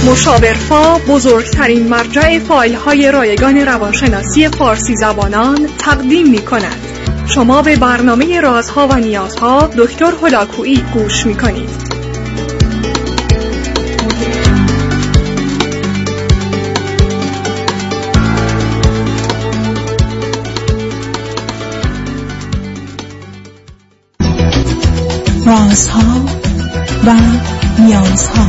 مشاورفا بزرگترین مرجع فایل‌های رایگان روانشناسی فارسی زبانان تقدیم می‌کند. شما به برنامه رازها و نیازها دکتر هولاکویی گوش می‌کنید. رازها و نیازها.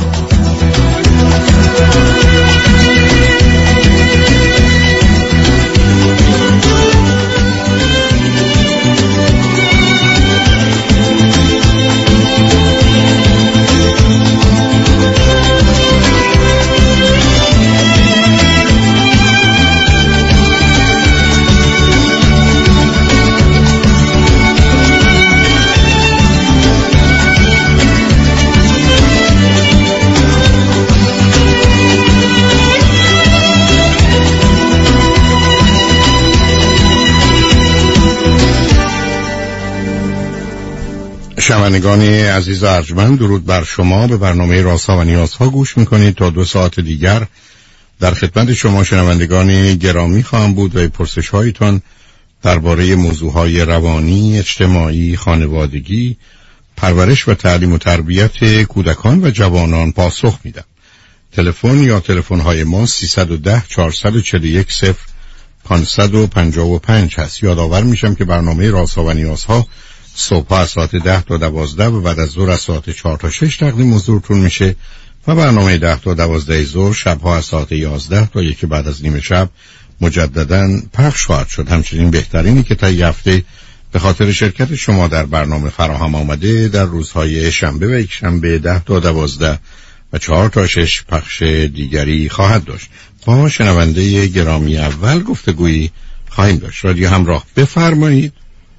شنوندگان عزیز و ارجمند، درود بر شما. به برنامه رازها و نیازها گوش میکنید. تا 2 ساعت دیگر در خدمت شما شنوندگان گرامی خواهم بود و پرسش هایتان درباره موضوعهای روانی، اجتماعی، خانوادگی، پرورش و تعلیم و تربیت کودکان و جوانان پاسخ میدم. تلفن یا تلفن های ما 310 441 0555 هست. یادآور میشم که برنامه رازها و نیازها صبح از ساعت 10 تا 12 و بعد از ظهر از ساعت 4 تا 6 تقدیم حضورتون میشه و برنامه 10 تا 12 ظهر شبها از ساعت 11 تا 1 بعد از نیم شب مجددا پخش خواهد شد. همچنین بهترینی که تا هفته به خاطر شرکت شما در برنامه فراهم آمده در روزهای شنبه و یک شنبه 10 تا 12 و 4 تا 6 پخش دیگری خواهد داشت. با شنونده گرامی اول گفتگویی خواهیم داشت. رادیو همراه، بفرمایید.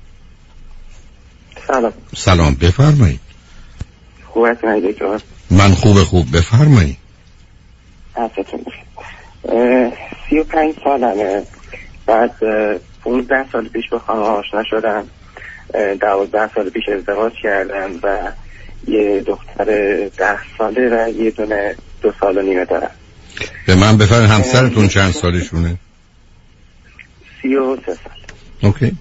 سلام بفرمایید. خوب هستید دکتر؟ من خوب بفرمایید. عزتون بخیر. 35 سالمه. بعد 15 سال پیش با خانم آشنا شدم. 12 سال پیش ازدواج کردم و یه دختر 10 ساله و یه دونه 2 سال و نیمه دارم. به من بفرمایید همسرتون چند سالشونه؟ 33 سال. اوکی.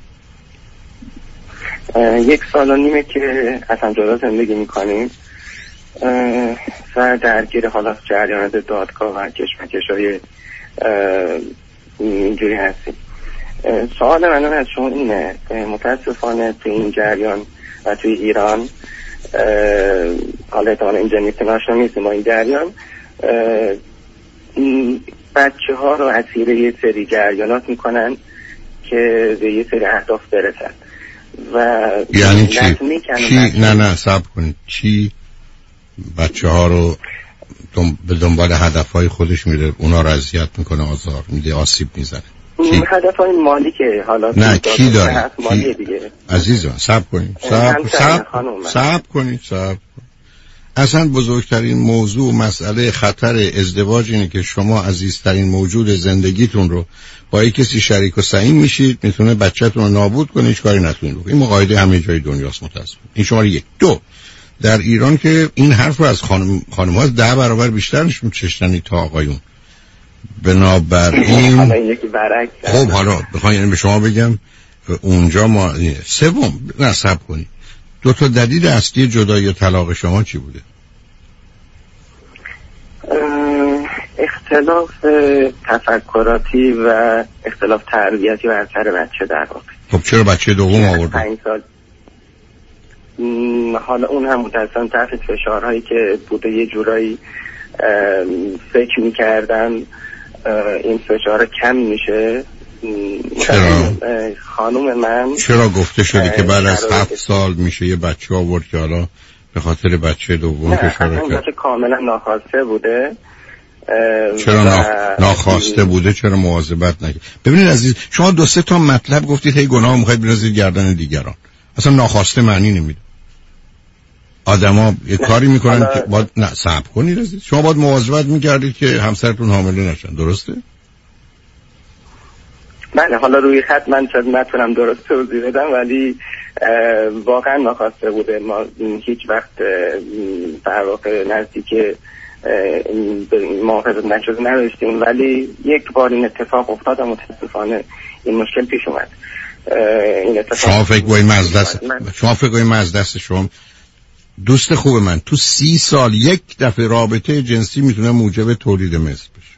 1 سال و نیمه که اصلا جدا زندگی میکنیم و درگیر حالا جریانات دادگاه و کشمکش‌های اینجوری هستیم. سوال من از شما اینه، متاسفانه تو این جریان و توی ایران حالا اتمالا اینجا نیستیم، آشنا نیستیم با این جریان، بچه ها رو اسیر یه سری جریانات میکنن که به یه سری اهداف برسن و یعنی چی؟ نه صبر کنید. چی بچه ها رو به دنبال هدفهای خودش میره، اونا رو اذیت میکنه، آزار میده، آسیب میزنه؟ هدفهای مالی که حالا نه چی داره؟ مالی دیگه عزیزان صبر کنید. صبر کنید. اصلا بزرگترین موضوع مسئله خطر ازدواج اینه که شما عزیزترین موجود زندگیتون رو با یک کسی شریک و سهیم میشید، میتونه بچه‌تون رو نابود کنه، هیچ کاری نتونید بکنید. این مقایده همه جای دنیاست متأسفانه. این شماره 1. 2 در ایران که این حرف رو از خانم‌ها 10 برابر بیشتر میشنوید تا آقایون. بنابراین حالا یکی برعکس. خب حالا بخوام یعنی به شما بگم اونجا ما سوم نصب کنید. 2 تا دلیل اصلی جدایی و طلاق شما چی بوده؟ اختلاف تفکراتی و اختلاف تربیتی و اثر بچه در واقع. خب چرا بچه دوم آوردید؟ 5 سال. حالا اون هم متأسفانه تحت فشارهایی که بوده یه جورایی فکر می‌کردم این فشار کم میشه. چرا؟ خانم من چرا گفته شده که بعد از 7 سال میشه یه بچه آورد که حالا به خاطر بچه دوم فشار کرد؟ نه کاملا ناخواسته بوده. چرا ناخواسته بوده؟ چرا مواظبت نکرد؟ ببینید عزیز، شما 2-3 تا مطلب گفتید هی گناه میخواید بندازید گردن دیگران. اصلا ناخواسته معنی نمیده. آدما یه کاری میکنن که باید صبر کنید عزیز. شما باید مواظبت میکردید که همسرتون حامله نشن، درسته؟ بله، حالا روی خط من شاید نتونم درست توضیح بدم ولی واقعا ناخواسته بوده. ما هیچ وقت در واقع نزدیک محافظت نشده نداشتیم، ولی یک بار این اتفاق افتاد و متاسفانه این مشکل پیش اومد. این اتفاق شما فکر کنید من از دست شما دوست خوب من تو 30 سال یک دفعه رابطه جنسی میتونه موجب تولید مثل بشه.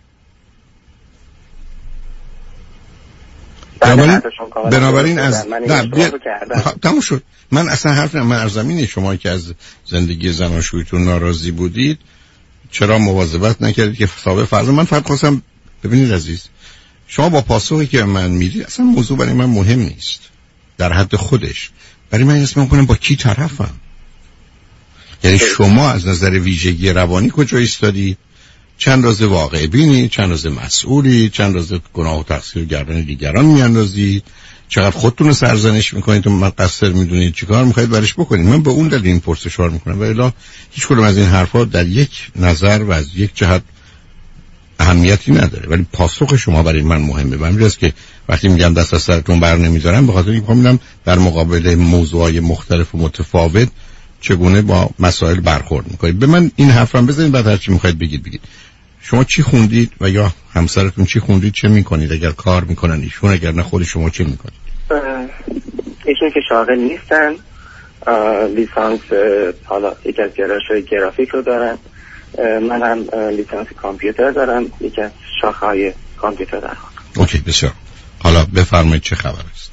بنابراین از تموم شد. من اصلا حرف نمیزنم. من از زمین شما که از زندگی زناشوییتون ناراضی بودید چرا مواظبت نکردید که ثابت فرض من فقط خواستم ببینید عزیز، شما با پاسخی که من میدید اصلا موضوع برای من مهم نیست در حد خودش. برای من اسم میکنم با کی طرفم. یعنی شما از نظر ویژگی روانی کجا ایستادید، چند روز واقع بینی، چند روز مسئولی، چند روز گناه و تقصیر گردن دیگران میاندازید، چقدر خودتون رو سرزنش میکنید و مقصر میدونید، چیکار میخواید برش بکنید. من به اون دلیل این پرسش‌ها رو میکنم و الا هیچ کدوم از این حرفا در یک نظر و از یک جهت اهمیتی نداره، ولی پاسخ شما برای من مهمه. و همین است که وقتی میگم دست از سرتون بر نمیذارم به خاطر اینکه میگم در مقابل موضوعات مختلف و متفاوت چگونه با مسائل برخورد میکنید. به من این حرفم بزنید، بعد هر چی میخواید بگید. شما چی خوندید و یا همسرتون چی خوندید، چه میکنید؟ اگر کار میکنن ایشون، اگر نه خود شما چه میکنید؟ ایشون که شاغل نیستن، لیسانس حالا یک از گرایش‌های گرافیک رو دارن، من هم لیسانس کامپیوتر دارم، یک از شاخه‌های کامپیوتر دارم. اوکی، بسیار. حالا بفرمایید چه خبر است؟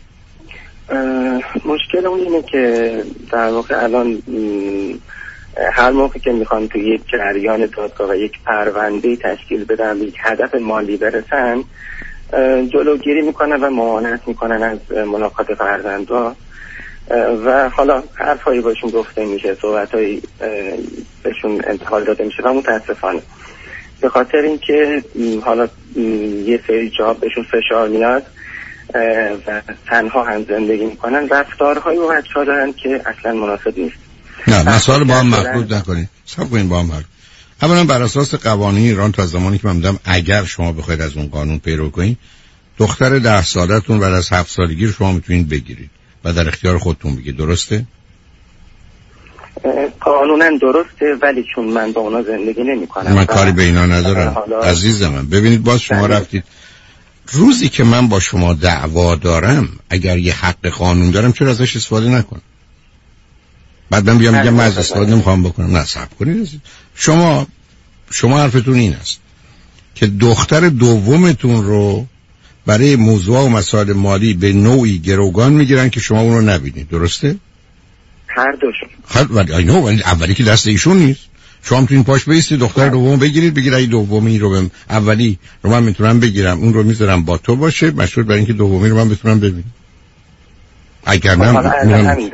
مشکل اون اینه که در واقع الان هر موقع که میخوان توی یک جریان دادگاه و یک پرونده تشکیل بدن، یک هدف مالی برسن، جلوگیری میکنن و ممانعت میکنن از ملاقات فرزندها و حالا حرفایی باشون گفته میشه، صحبتایی بهشون انتقال داده میشه و متاسفانه به خاطر اینکه حالا یه سری جا بهشون فشار میاد و تنها هم زندگی میکنن، رفتارهایی با بچه‌ها دارن که اصلا مناسب نیست. نه، مسائل با هم مخلوط نکنید. صبر کنید با هم حل. اولا بر اساس قوانین ایران تا زمانی که من میگم اگر شما بخواید از اون قانون پیرو کنید، دختر 10 سالتون بعد از 7 سالگی رو شما میتونید بگیرید و در اختیار خودتون بگید. درسته؟ قانونا درسته، ولی چون من با اونا زندگی نمی‌کنم من کاری به اینا ندارم عزیز من. ببینید باز شما رفتید، روزی که من با شما دعوا دارم اگر یه حق قانون دارم چرا ازش استفاده نکنم؟ بعد من بیام میگم من از استفاده نمیخوام بکنم. نه صبر کنید. شما حرفتون این است که دختر دومتون رو برای موضوع و مسائل مالی به نوعی گروگان میگیرن که شما اون رو نبینید. درسته؟ هر دوشون. ولی اولی که دست ایشون نیست. شما میتونید پاش بیستید دختر دوم بگیرید ای دومی رو به اولی رو من میتونم بگیرم، اون رو میذارم با تو باشه، مشروط بر اینکه دومی رو من بتونم ببینم. اگر نه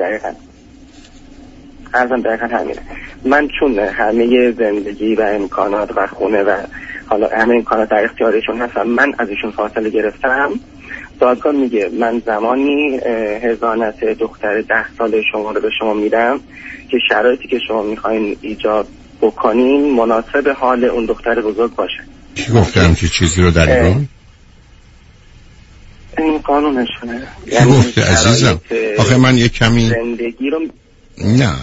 ارزم دقیقا همینه. من چون همه زندگی و امکانات و خونه و حالا همه امکانات در اختیارشون هستم، من از ایشون فاصله گرفتم. دادگاه میگه من زمانی حضانت دختر 10 ساله شما رو به شما میدم که شرایطی که شما میخواین ایجاد بکنین مناسب حال اون دختر بزرگ باشه. کی گفتم که چیزی رو در ایران؟ این قانونشونه. کی گفته عزیزم؟ آخه من یک کمی زندگی رو نه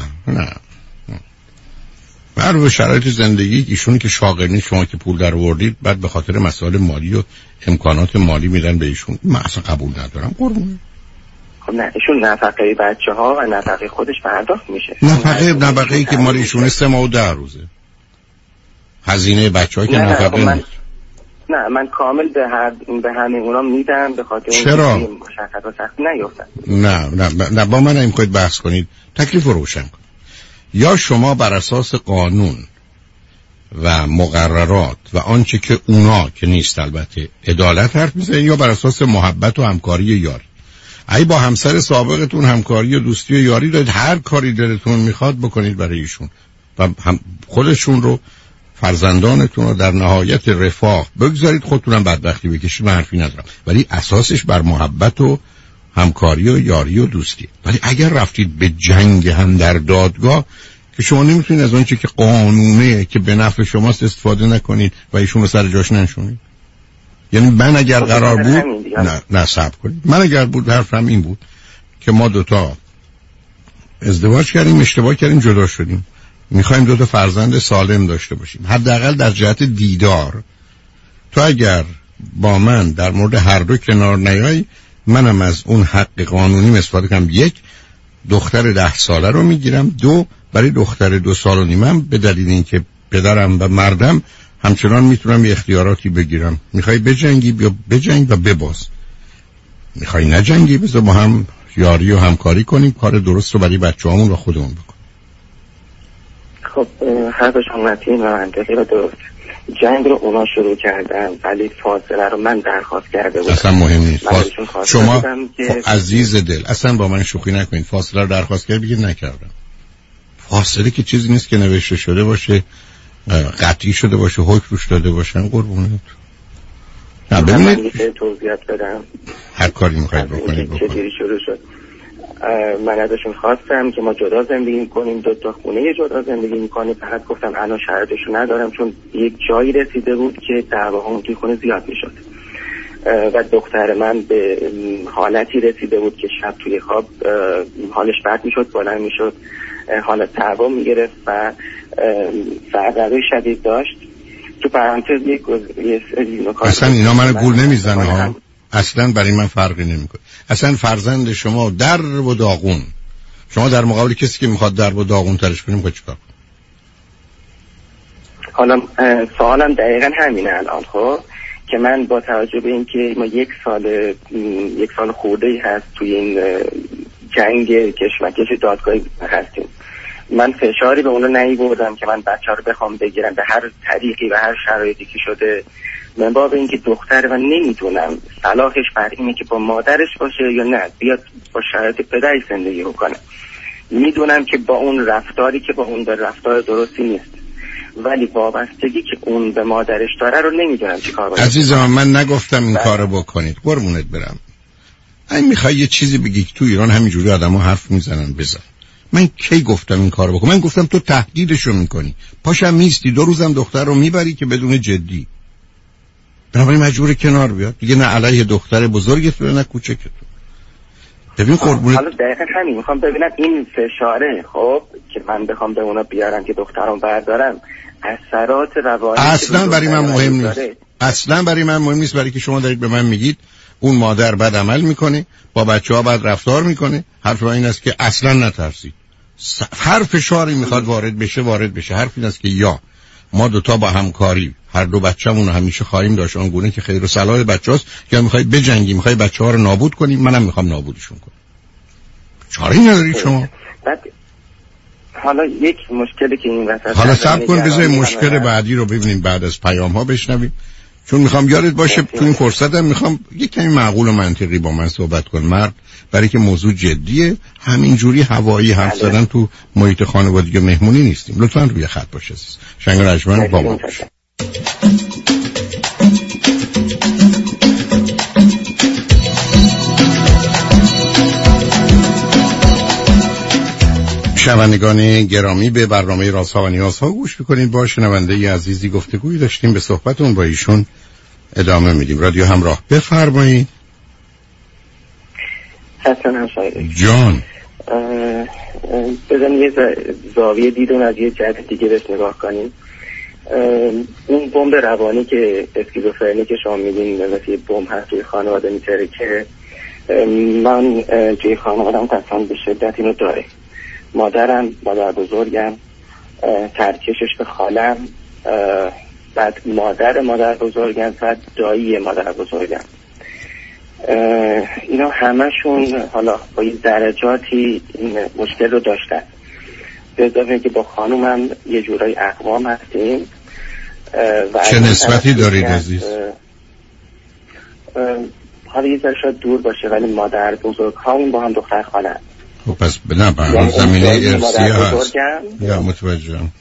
بر شرایط زندگی ایشون که شاغل نیست، شما که پول در آوردید بعد به خاطر مسائل مالی و امکانات مالی میدن به ایشون، من اصلا قبول ندارم. قربونه. خب نه، ایشون نفقه بچه‌ها و نفقه خودش پرداخت میشه. نفقه‌ای که مال ایشون 3 ماه و 10 روزه. هزینه بچه‌ها که نفقه نیست. نه من کامل به همه اونا میدم به خاطر چرا؟ اینکه مشقت و سختی نیفتن. نه با من نمیخواید بحث کنید، تکلیف رو روشن کنید. یا شما بر اساس قانون و مقررات و آنچه که اونا که نیست البته عدالت حرف میزنید، یا بر اساس محبت و همکاری و یاری. ای با همسر سابقتون همکاری و دوستی و یاری دارید، هر کاری دلتون میخواد بکنید برای ایشون و خودشون رو، فرزندانتون رو در نهایت رفاه بگذارید، خودتونم بدبختی بکشید، من حرفی ندارم، ولی اساسش بر محبت و همکاری و یاری و دوستی. ولی اگر رفتید به جنگ هم در دادگاه که شما نمیتونید از آنچه که قانونه که به نفع شماست استفاده نکنید و ایشون رو سر جاش ننشونید. یعنی من اگر قرار بود نه صبر کنید، من اگر بود حرفم این بود که ما دوتا ازدواج کردیم، اشتباه کردیم، جدا شدیم، میخوایم 2 تا فرزند سالم داشته باشیم. حداقل در جهت دیدار تو اگر با من در مورد هر دو کنار نیای، منم از اون حق قانونی استفاده کنم. 1 دختر 10 ساله رو میگیرم، 2 برای دختر 2 سال و نیمم به دلیل اینکه پدرم و مردم همچنان میتونم یه اختیاراتی بگیرم. میخوای بجنگی بیا بجنگ و بباز، میخوای نجنگی بذار با هم یاری و همکاری کنیم، کار درست رو برای بچه‌هامون و خودمون بکنیم. خب حرفشون متین و منطقی و درست. جنگ رو اونا شروع کردن ولی فاصله رو من درخواست کرده بودم. اصلا مهم نیست. شما عزیز دل اصلا با من شوخی نکنید. فاصله رو درخواست کردید بگید نکردم. فاصله که چیزی نیست که نوشته شده باشه، قطعی شده باشه، حکم روش داده باشن. قربونت. نه ببینید توضیحات بدم. هر کاری میخواید بکنید. چجوری شروع شد؟ من ازشون خواستم که ما جدا زندگی کنیم، 2 تا خونه جدا زندگی میکنیم. فقط گفتم الان شرطشو ندارم، چون یک جایی رسیده بود که دعواهامون توی خونه زیاد میشد و دختر من به حالتی رسیده بود که شب توی خواب حالش بد میشد، بلند میشد، حالت دعوا میگرفت و سردردی شدید داشت. تو پرانتز اصلا اینا من گول نمیزنه ها، اصلا برای من فرقی نمیکنه. اصلا فرزند شما در و داغون، شما در مقابل کسی که میخواد در و داغون ترش کنیم خود چیکار؟ حالا سوالم دقیقا همینه الان. خب که من با توجه به اینکه ما یک سال خورده‌ای هست توی این جنگ کشمکش دادگاهی هستیم، من فشاری به اونو نیاوردم که من بچه رو بخوام بگیرم به هر طریقی و هر شرایطی که شده. من باب اینکه دختر و نمیدونم صلاحش بر اینه که با مادرش باشه یا نه بیاد با شرایط پدرش زندگی بکنه. میدونم که با اون رفتاری که با اون رفتار درستی نیست، ولی وابستگی که اون به مادرش داره رو نمیدونم چیکار باید. عزیزم من نگفتم این کارو بکنید، قربونت برم. این میخوای یه چیزی بگی که تو ایران همینجوری آدم‌ها حرف میزنن بزن. من کی گفتم این کارو بکن؟ من گفتم تو تهدیدشو میکنی، پاشم میستی 2 روزم دختر رو میبری که بدون جدی، بنابراین مجبور کنار بیاد دیگه. نه علیه دختر بزرگت نه کوچکت. ببین قربونت، حالا دقیقاً همین میخوام ببینم این فشاره خب که من بخوام به اونا بیارم که دخترم بردارم اثرات روانی اصلا برای من مهم نیست. اصلا برای من مهم نیست، برای که شما دارید به من میگید اون مادر بد عمل میکنه، با بچه‌ها بد رفتار میکنه. حرف این است که اصلا نترسید. هر فشاری میخواد وارد بشه. حرف این است که یا ما 2 تا با همکاری هر 2 بچه‌مون رو همیشه خواهیم داشت آنگونه که خیر و صلاح بچه‌هاست، یا میخواید بجنگی، میخواید بچه‌ها رو نابود کنی، منم میخوام نابودشون کنم. چاره ای ندارید شما. حالا یک مشکلی که این وسط حالا صبر کن بذار مشکل بعدی رو ببینیم بعد از پیام‌ها بشنویم، چون میخوام یادت باشه تو این فرصتم میخوام یک کمی معقول و منطقی با من صحبت کن مرد، برای که موضوع جدیه. همینجوری هوایی حرف زدن تو محیط خانوادگی مهمونی نیستیم. لطفاً روی خط باش عزیز. شنگ رجمن با ما باش. شنوندگان گرامی به برنامه رازها و نیازها گوش میکنید. با شنونده عزیزی گفتگویی داشتیم، به صحبتون با ایشون ادامه میدیم. رادیو همراه بفرمایید. حسن جان بزن یه زاویه دیدون از یه جهت دیگه بهش نگاه کنیم. اون بمب روانی که اسکیزوفرنی که شما میگین مثل بمب هست توی خانواده میتره که من توی خانوادم قطعا به شدت اینو داره. مادرم، مادر بزرگم، ترکشش به خالم، بعد مادر بزرگم، بعد دایی مادر بزرگم، اینا همشون حالا با این درجاتی این مشکل رو داشتن. به اضافه که با خانومم یه جورای اقوام هستیم. چه نسبتی دارید عزیز؟ حالا یه ذره شاید دور باشه ولی مادر بزرگ هامون با هم دختر خالن. خب پس نه برای زمینه ارسی هست یا متوجهم.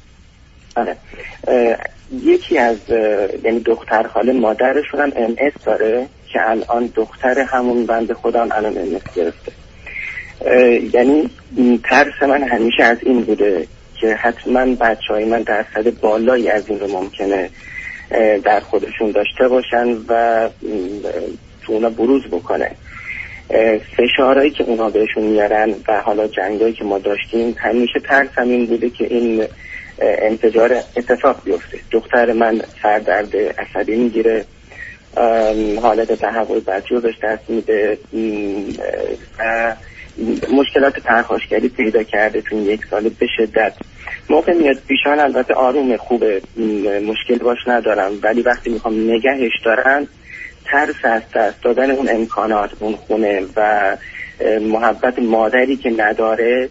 یکی از یعنی دختر خاله مادرشون هم MS داره که الان دختر همون بنده خودم الان MS گرفته. یعنی ترس من همیشه از این بوده که حتما بچه‌های من درصد بالایی از این رو ممکنه در خودشون داشته باشن و تو اونا بروز بکنه. فشارهایی که اونا بهشون میارن و حالا جنگایی که ما داشتیم، همیشه ترسم این بوده که این انفجار اتفاق بیفته. دختر من سردرد عصبی میگیره، حالت تحول بچه‌ها بهش دست میده و مشکلات پرخاشگری پیدا کرده تو 1 سال به شدت. موقع میاد پیشان البته آروم خوبه، مشکل باش ندارم، ولی وقتی میخوام نگهش دارم ترس از دست دادن اون امکانات، اون خونه و محبت مادری که نداره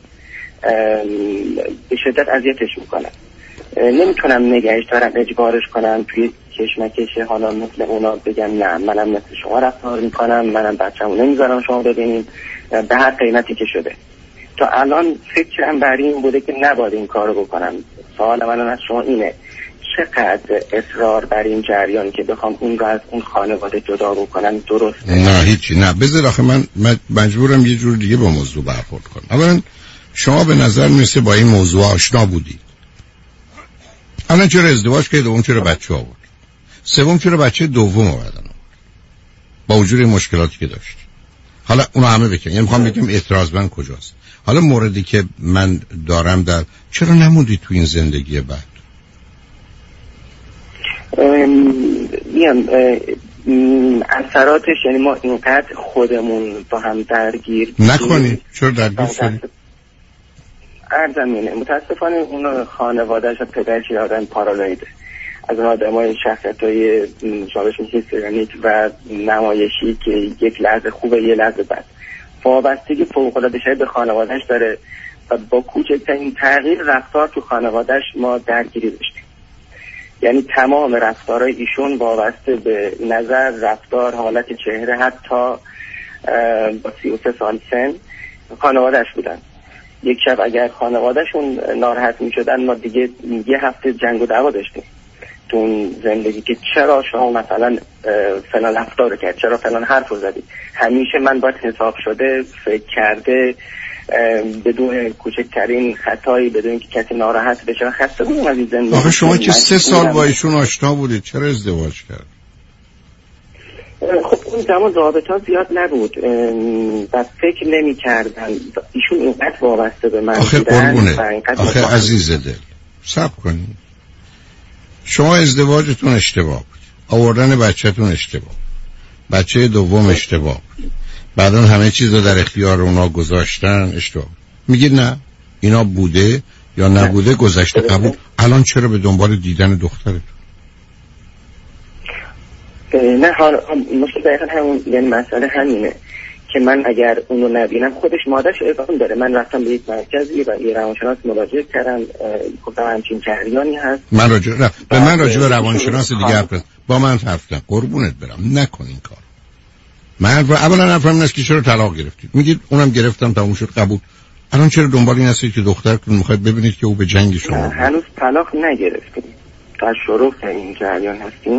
به شدت اذیتش میکنم. نمیتونم نگهش دارم، اجبارش کنم توی کشمکش حالا مثل اونا بگم نه منم مثل شما رفتار میکنم، منم بچه‌مو نمیذارم شما ببینید به هر قیمتی که شده. تا الان فکرم بر این بوده که نباید این کارو بکنم. سوال من از شما اینه چقدر اصرار بر این جریان که بخوام اون رو از اون خانواده جدا بکنم درسته؟ نه هیچی، نه بذار آخه من مجبورم یه جور دیگه با موضوع برخورد کنم. اولا شما به نظر میرسه با این موضوع آشنا بودید. الان چرا ازدواج کردید؟ دوم چرا بچه آورد؟ سوم چرا بچه دوم آوردن؟ با وجود مشکلاتی که داشت. حالا اونو همه بکن. یعنی میخوام بگم اعتراض من کجاست؟ حالا موردی که من دارم در چرا نموندید تو این زندگی بعد؟ اثراتش یعنی ما اینقدر خودمون با هم درگیر نکنید. چرا درگیر شدید؟ ارزمینه متاسفانه اون خانوادهش و پدرش آدم پارالایده، از اون آدم های شخصیت های شابش هیستریونیک و نمایشی که یک لحظه خوبه یه لحظه بد، وابستگی فوق‌العاده شدید به خانوادهش داره و با کوچکترین تغییر رفتار تو خانوادهش ما درگیری داشتیم. یعنی تمام رفتارهای ایشون وابسته به نظر، رفتار، حالت چهره، حتی با 33 سال سن خانوادهش بودن. یک شب اگر خانوادهشون ناراحت می شدن ما دیگه یه هفته جنگ و دعوا داشتیم تو اون زندگی که چرا شما مثلا فلان رفتار رو کرد، چرا فلان حرف رو زدی. همیشه من باید حساب شده فکر کرده بدون کوچکترین خطایی، بدون که کسی ناراحت بشه. خسته بودم از این زندگی. آخه شما که 3 سال با ایشون آشنا بودید چرا ازدواج کرد؟ خب اون زمان رابطه زیاد نبود و فکر نمی کردن ایشون اینقدر وابسته به من آخه قربونه، آخه عزیز دل صبر کنید. شما ازدواجتون اشتباه بود، آوردن بچه‌تون اشتباه، بچه دوم اشتباه بود، بعدا همه چیز رو در اختیار اونا گذاشتن اشتباه. میگید نه اینا بوده یا نبوده گذشته قبول. الان چرا به دنبال دیدن دخترتون؟ نه حالا مشکل دقیقا همون، یعنی مسئله همینه که من اگر اونو نبینم خودش مادرش ارتباط داره. من رفتم به یک مرکزی و یه روانشناس مراجعه کردم، گفتم همچین جریانی هست. من راجع به روانشناس دیگه با من حرفتم. قربونت برم نکن این کار. من اولا نفهم است که چرا طلاق گرفتید. میگید اونم گرفتم تموم شد قبول. الان چرا دنبال این هستید که دخترتون میخواید ببینید که او به جنگ شما؟ هنوز طلاق نگرفتیم، در شروع این جریان هستیم.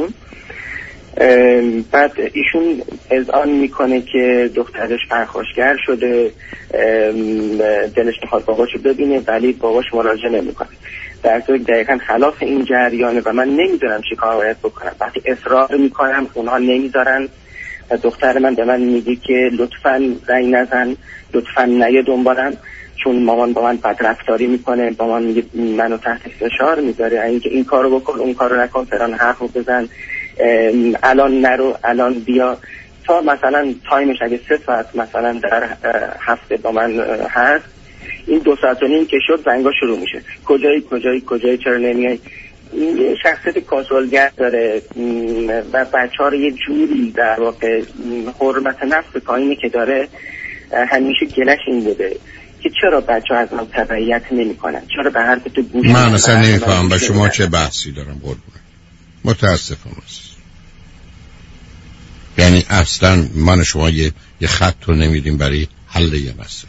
بعد ایشون اذعان میکنه که دخترش پرخاشگر شده، دلش میخواد باباشو ببینه ولی باباش مراجعه نمیکنه، در صورتی دقیقا خلاف این جریانه و من نمیدونم چی کار باید بکنم. وقتی اصرار میکنم اونها نمیذارن و دختر من به من میگه که لطفاً زنگ نزن، لطفاً نیا دنبالم، چون مامان با من بدرفتاری میکنه، با من میگه منو تحت فشار میذاره، اینکه این کارو بکن اون کارو نکن، فلان حرفو بزن، الان نرو الان بیا. تا مثلا تایمش اگه 3 ساعت مثلا در هفته با من هست، این 2 ساعت و نیم که شد زنگا شروع میشه، کجایی چرا نمیای. این شخصیت کنترلگر داره و بچه‌ها رو یه جوری در واقع حرمت نفس پایینی که داره همیشه گلش این بوده که چرا بچه‌ها از من تبعیت نمی‌کنن، چرا به حرف تو گوش نمیدن. من اصلا نمی‌فهمم با شما چه بحثی دارم. قربونم متاسفم است. یعنی اصلا من شما یه خط رو نمیدیم برای حل یه مسئله.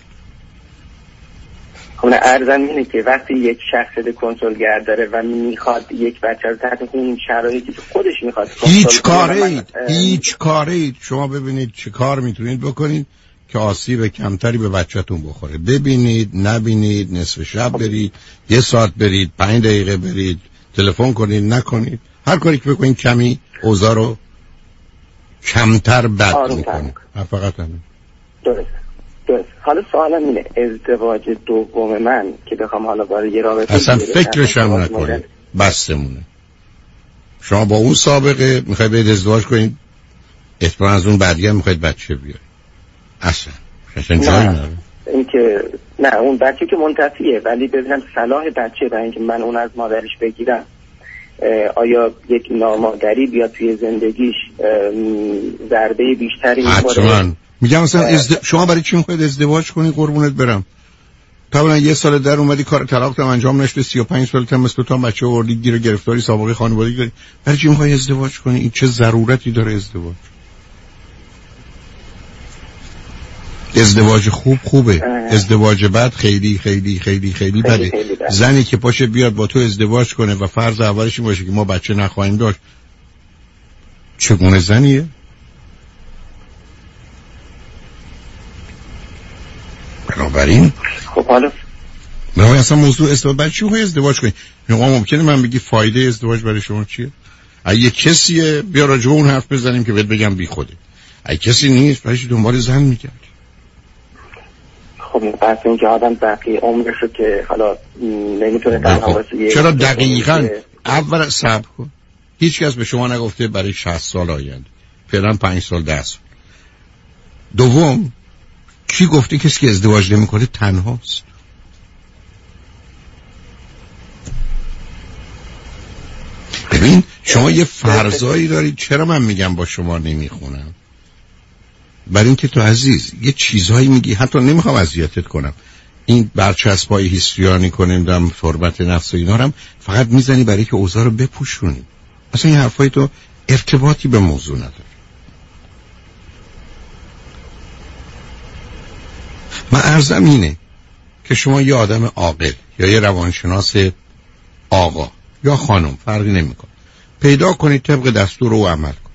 خب ارزم اینه که وقتی یک شخصیت کنترلگر داره و میخواد یک بچه رو تحت اون شرایطی که خودش میخواد هیچ کارید شما ببینید چه کار میتونید بکنید که آسیب کمتری به بچه‌تون بخوره. ببینید، نبینید، نصف شب برید، 1 ساعت برید، 5 دقیقه برید، تلفن کنید، نکنید، هر کاری که بکنید کمی اوضاع رو کمتر بد میکنه. فقط همین. درست. حالا سوالم اینه، ازدواج دوم من که بخوام حالا برای یه رابطه اصلا فکرش هم نکنید، بستمونه. شما با اون سابقه میخواید برید ازدواج کنید، احتمالاً از اون بعدی هم میخواید بچه بیارید. اصلا جایی نداره. اینکه نه اون بچه که منتفیه، ولی ببینم صلاح بچه برای اینکه من اون از مادرش بگیرم، آیا یک نامادری بیاد توی زندگیش ضربه بیشتری می‌خوره؟ حتما. میگم مثلا شما برای چی میخواید ازدواج کنی قربونت برم؟ طبعا یه سال در اومدی کار طلاق هم انجام نشده، 35 سال تا مثل تو بچه آوردی، گیر گرفتاری سابقه خانوادگی داری، برای چی میخوای ازدواج کنی؟ این چه ضرورتی داره ازدواج؟ ازدواج خوبه، ازدواج بد خیلی خیلی خیلی خیلی بده. زنی که پاشه بیاد با تو ازدواج کنه و فرض اولش این باشه که ما بچه نخواهیم داشت، چگونه زنیه؟ بنابراین خب حالا نه اصلا موضوع ازدواج برای چی میخوای ازدواج کنی؟ ممکنه من بگی فایده ازدواج برای شما چیه؟ اگه کسیه بیا راجع به اون حرف بزنیم که بهت بگم بی خوده. اگه کسی نیست برای چی دنبال زن میگردی؟ خب بس اینکه آدم بقیه عمرشو که حالا نمیتونه تنها باشه. چرا دقیقاً اول صبر کن. هیچ کس به شما نگفته برای 60 سال آینده، فعلا 5 سال 10 سال. دوم کی گفته کسی که ازدواج نمیکنه تنهاست؟ ببین شما یه فرضایی دارید. چرا من میگم با شما نمیخونم؟ برای اینکه تو عزیز یه چیزهایی میگی، حتی نمیخوام اذیتت کنم، این برچسبای هیستریانی کنیم دم تربت نفس و اینا هم فقط میزنی برای که اوضاع رو بپوشونی. اصلا این حرفای تو ارتباطی به موضوع نداره. من عرضم اینه که شما یه آدم عاقل یا یه روانشناس آقا یا خانم فرقی نمیکنه پیدا کنید، طبق دستور او عمل کن.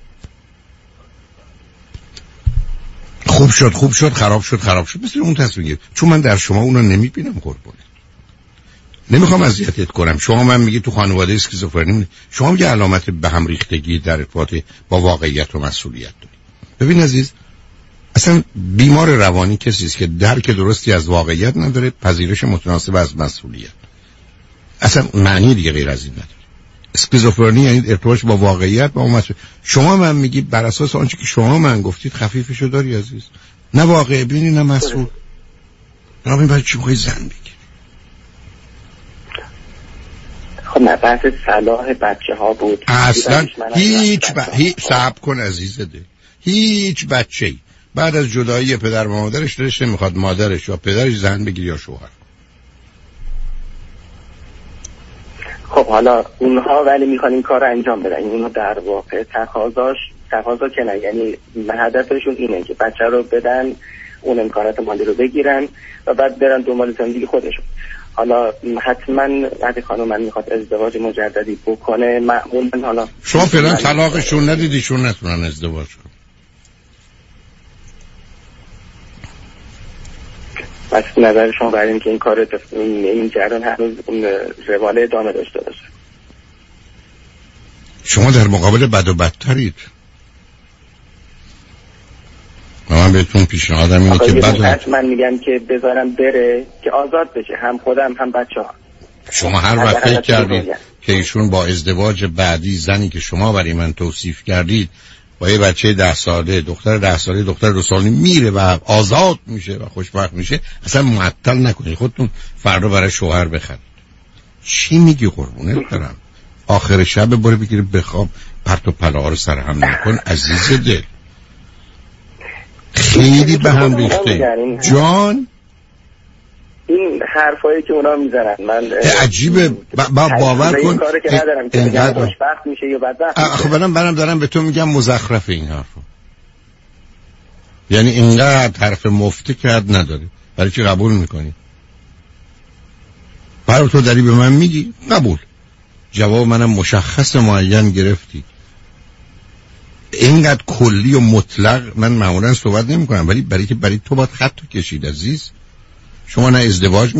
خوب شد خراب شد مثل اون تصمیم گیر. چون من در شما اونو نمیبینم قربونه، نمیخوام اذیتت کنم. شما من میگی تو خانواده اسکیزوفرنی، شما یه علامت به هم ریختگی در ارتباط با واقعیت و مسئولیت داری. ببین عزیز، اصلا بیمار روانی کسی است که درک درستی از واقعیت نداره، پذیرش متناسب از مسئولیت. اصلا معنی دیگه غیر از این نداره. اسکیزوفرنی یعنی ارتباط با واقعیت با مسئولیت. شما من میگی بر اساس آنچه که شما من گفتید خفیفشو داری عزیز، نه واقع بینی نه مسئول. بنابراین برای چی میخوای زن بگیری؟ خب نه بحث صلاح بچه ها بود اصلا. صبر کن عزیزه ده. هیچ بچه‌ای بعد از جدایی پدر و مادرش دلش نمیخواد مادرش یا پدرش زن بگیری یا شوهر. خب حالا اونها ولی میخوان این کار رو انجام بدن، اونها در واقع تقاضا کنن، یعنی هدفشون اینه که بچه رو بدن، اون امکانات مالی رو بگیرن و بعد برن دنبال زندگی خودشون. حالا حتما وقتی خانم من میخواد ازدواج مجددی بکنه، معمولا حالا شما فعلا طلاقشون ندیدیشون نتونن ازدواج کنن. پس نظر شما برای اینکه این کار این جریان هنوز اون روال ادامه داشته باشه؟ شما در مقابل بد و بدترید. من بهتون پیشنهادم اینه که من میگم که بذارم بره که آزاد بشه، هم خودم هم بچه‌ها. شما هر وقت فکر کردید که ایشون با ازدواج بعدی زنی که شما برای من توصیف کردید با یه بچه 10 ساله، دختر 10 ساله، دختر 2 ساله میره و آزاد میشه و خوشبخت میشه، اصلا معطل نکنید خودتون فردا برای شوهر بخرید. چی میگی قربونت برم؟ آخر شب برو بگیر بخواب، پرت و پلا رو سر هم نکن عزیز دل. خیلی به هم ریخته جان. این حرفایی که اونا میزنن من عجیبه. باور کن کاری که ندارم که بگم خوشبخت میشه یا بدبخت. خب منم دارم به تو میگم مزخرف این حرفو. یعنی اینقدر حرف مفتی کرد نداره، برای چی قبول میکنی؟ برای تو داری به من میگی قبول. جواب منم مشخص معین گرفتی. اینقدر کلی و مطلق من معمولا صحبت نمی کنم، ولی برای تو باید خط کشید عزیز. شما نه ازدواج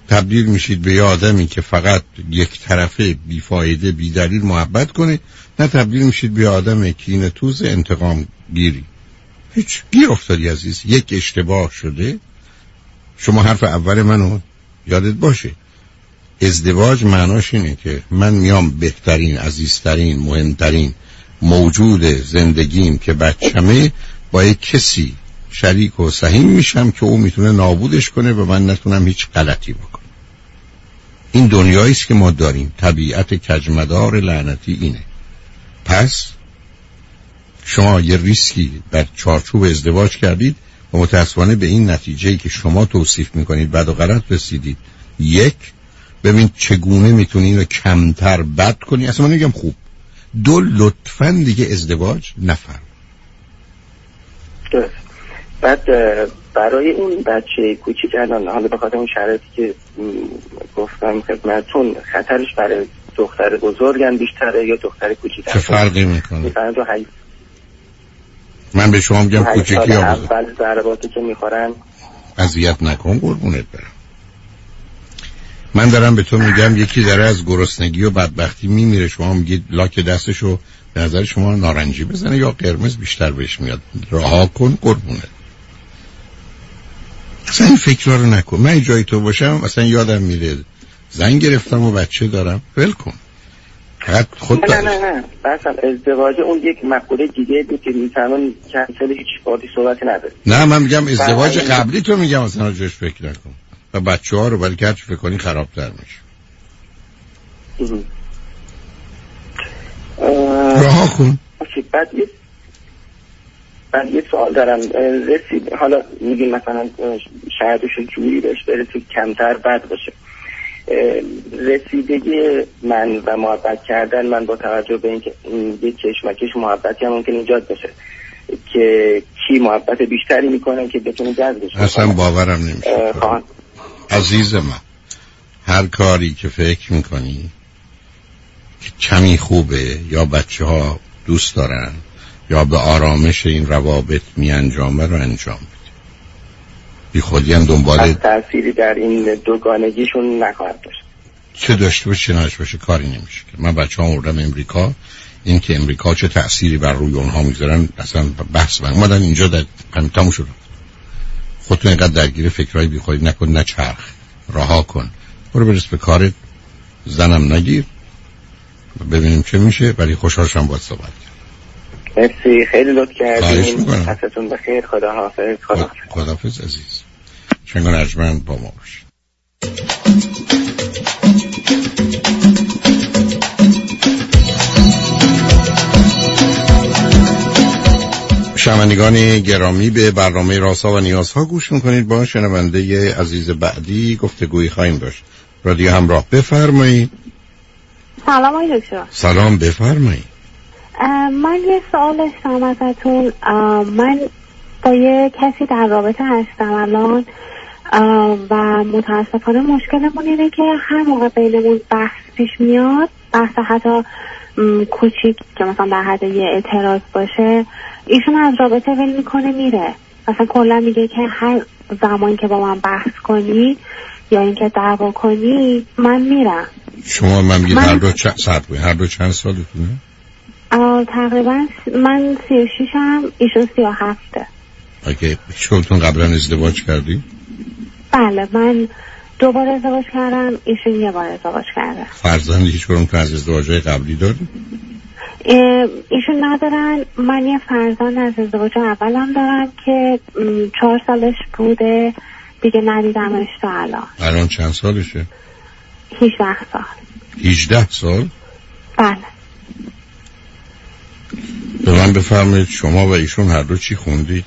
تبدیل میشید به یه آدمی که فقط یک طرفه بیفایده بیدلیل محبت کنه، نه تبدیل میشید به آدم کینه توز انتقام گیری. هیچ گیر افتادی عزیز. یک اشتباه شده. شما حرف اول منو یادت باشه، ازدواج معناش اینه که من میام بهترین، عزیزترین، مهمترین موجود زندگیم که بچمه با یک کسی شریک و سهیم میشم که او میتونه نابودش کنه و من نتونم هیچ غلطی بکنم. این دنیایی است که ما داریم. طبیعت کجمدار لعنتی اینه. پس شما یه ریسکی در چارچوب ازدواج کردید و متاسفانه به این نتیجه‌ای که شما توصیف میکنید بد و غلط رسیدید. یک، ببین چگونه میتونی اینو کمتر بد کنی. اصلا من نمیگم خوب. دو، لطفاً دیگه ازدواج نفرم. بعد برای اون بچه کوچیک الان، حالا به خاطر اون شرایطی که گفتم خدمتتون، خطرش برای دختر بزرگن بیشتره یا دختر کوچیک؟ چه فرقی میکنه؟ من به شما میگم کوچیکی یا بزرگ. اول ضرباتی که میخورن اذیت نکن قربونت برم. من دارم به تو میگم یکی داره از گرسنگی و بدبختی میمیره، شما میگید لاک دستشو به نظر شما نارنجی بزنه یا قرمز بیشتر بهش میاد. رها کن قربونت. اصلا این فکر رو نکن. من جای تو باشم اصلا یادم میره زنگ گرفتم و بچه دارم، ول کن. فقط خود نه مثلا ازدواج اون یک مقوله دیگه بود که میتونن کنسل هیچ بادی صحبتی نداره. نه من میگم ازدواج قبلی تو میگم اصلا جوش فکر نکن و بچه ها رو ولی که هرچی فکر کنی خرابتر میشه. رها کن. بعد یه سوال دارم. رسید حالا میگیم مثلا شایدشون جوری بهش برسید کمتر بد باشه. رسیدگی من و محبت کردن من با توجه به اینکه یه کشمکش محبتی هم ممکن ایجاد بشه که کی محبت بیشتری میکنه که بتونه جذبش اصلا باورم نمیشه. عزیز من، هر کاری که فکر میکنی که کمی خوبه یا بچه ها دوست دارن یا به آرامش این روابط می انجامه رو انجام بده. بی خودی هم دنبال تأثیری در این دوگانگیشون نخواهد داشت. چه داشته باشه چه نداشته باشه کاری نمیشه. من بچه ها آوردم امریکا، این که امریکا چه تأثیری بر روی اونها میذارن اصلا بحث من اومدن اینجا در تموم شد. خودتون اینقدر درگیر فکرهای بی خودی نکن، نچرخ، رها کن، برو برس به کارت، زنم نگیر، ببینیم چه میشه. ولی خوشحالشم باید صحبت کنم. مرسی، خیلی لطف کردین. حالتون بخیر. خداحافظ. خداحافظ عزیز. شنگان ارجمند با ما باشید. شنوندگان گرامی، به برنامه رازها و نیازها گوش میکنید. با شنونده عزیز بعدی گفتگویی خواهیم داشت. رادیو همراه، بفرمایید. سلام آقای دکتر. سلام، بفرمایید. من یه سوال داشتم ازتون. من با یه کسی در رابطه هستم الان و متاسفانه مشکلمون اینه که هر موقع بینمون بحث پیش میاد، بحث حتی کوچیک که مثلا در حد یه اعتراض باشه، ایشون از رابطه ول میکنه میره. مثلا کلا میگه که هر زمان که با من بحث کنی یا اینکه دعوا کنی من میرم. شما من میگید هر دو چند سالتونه؟ تقریبا من 36م، ایشون 37. اوکی. شما قبلا ازدواج کردی؟ بله، من 2 بار ازدواج کردم، ایشون 1 بار ازدواج کرده. فرزندی هیچ کدوم که از ازدواجهای قبلی داری؟ ایشون ندارن. من یه فرزند از ازدواج اولم دارم که 4 سالش بوده دیگه، ندیدمش تا الان. الان چند سالشه؟ 18 سال. 18 سال؟ بله. به من بفرمایید شما و ایشون هر دو چی خوندید؟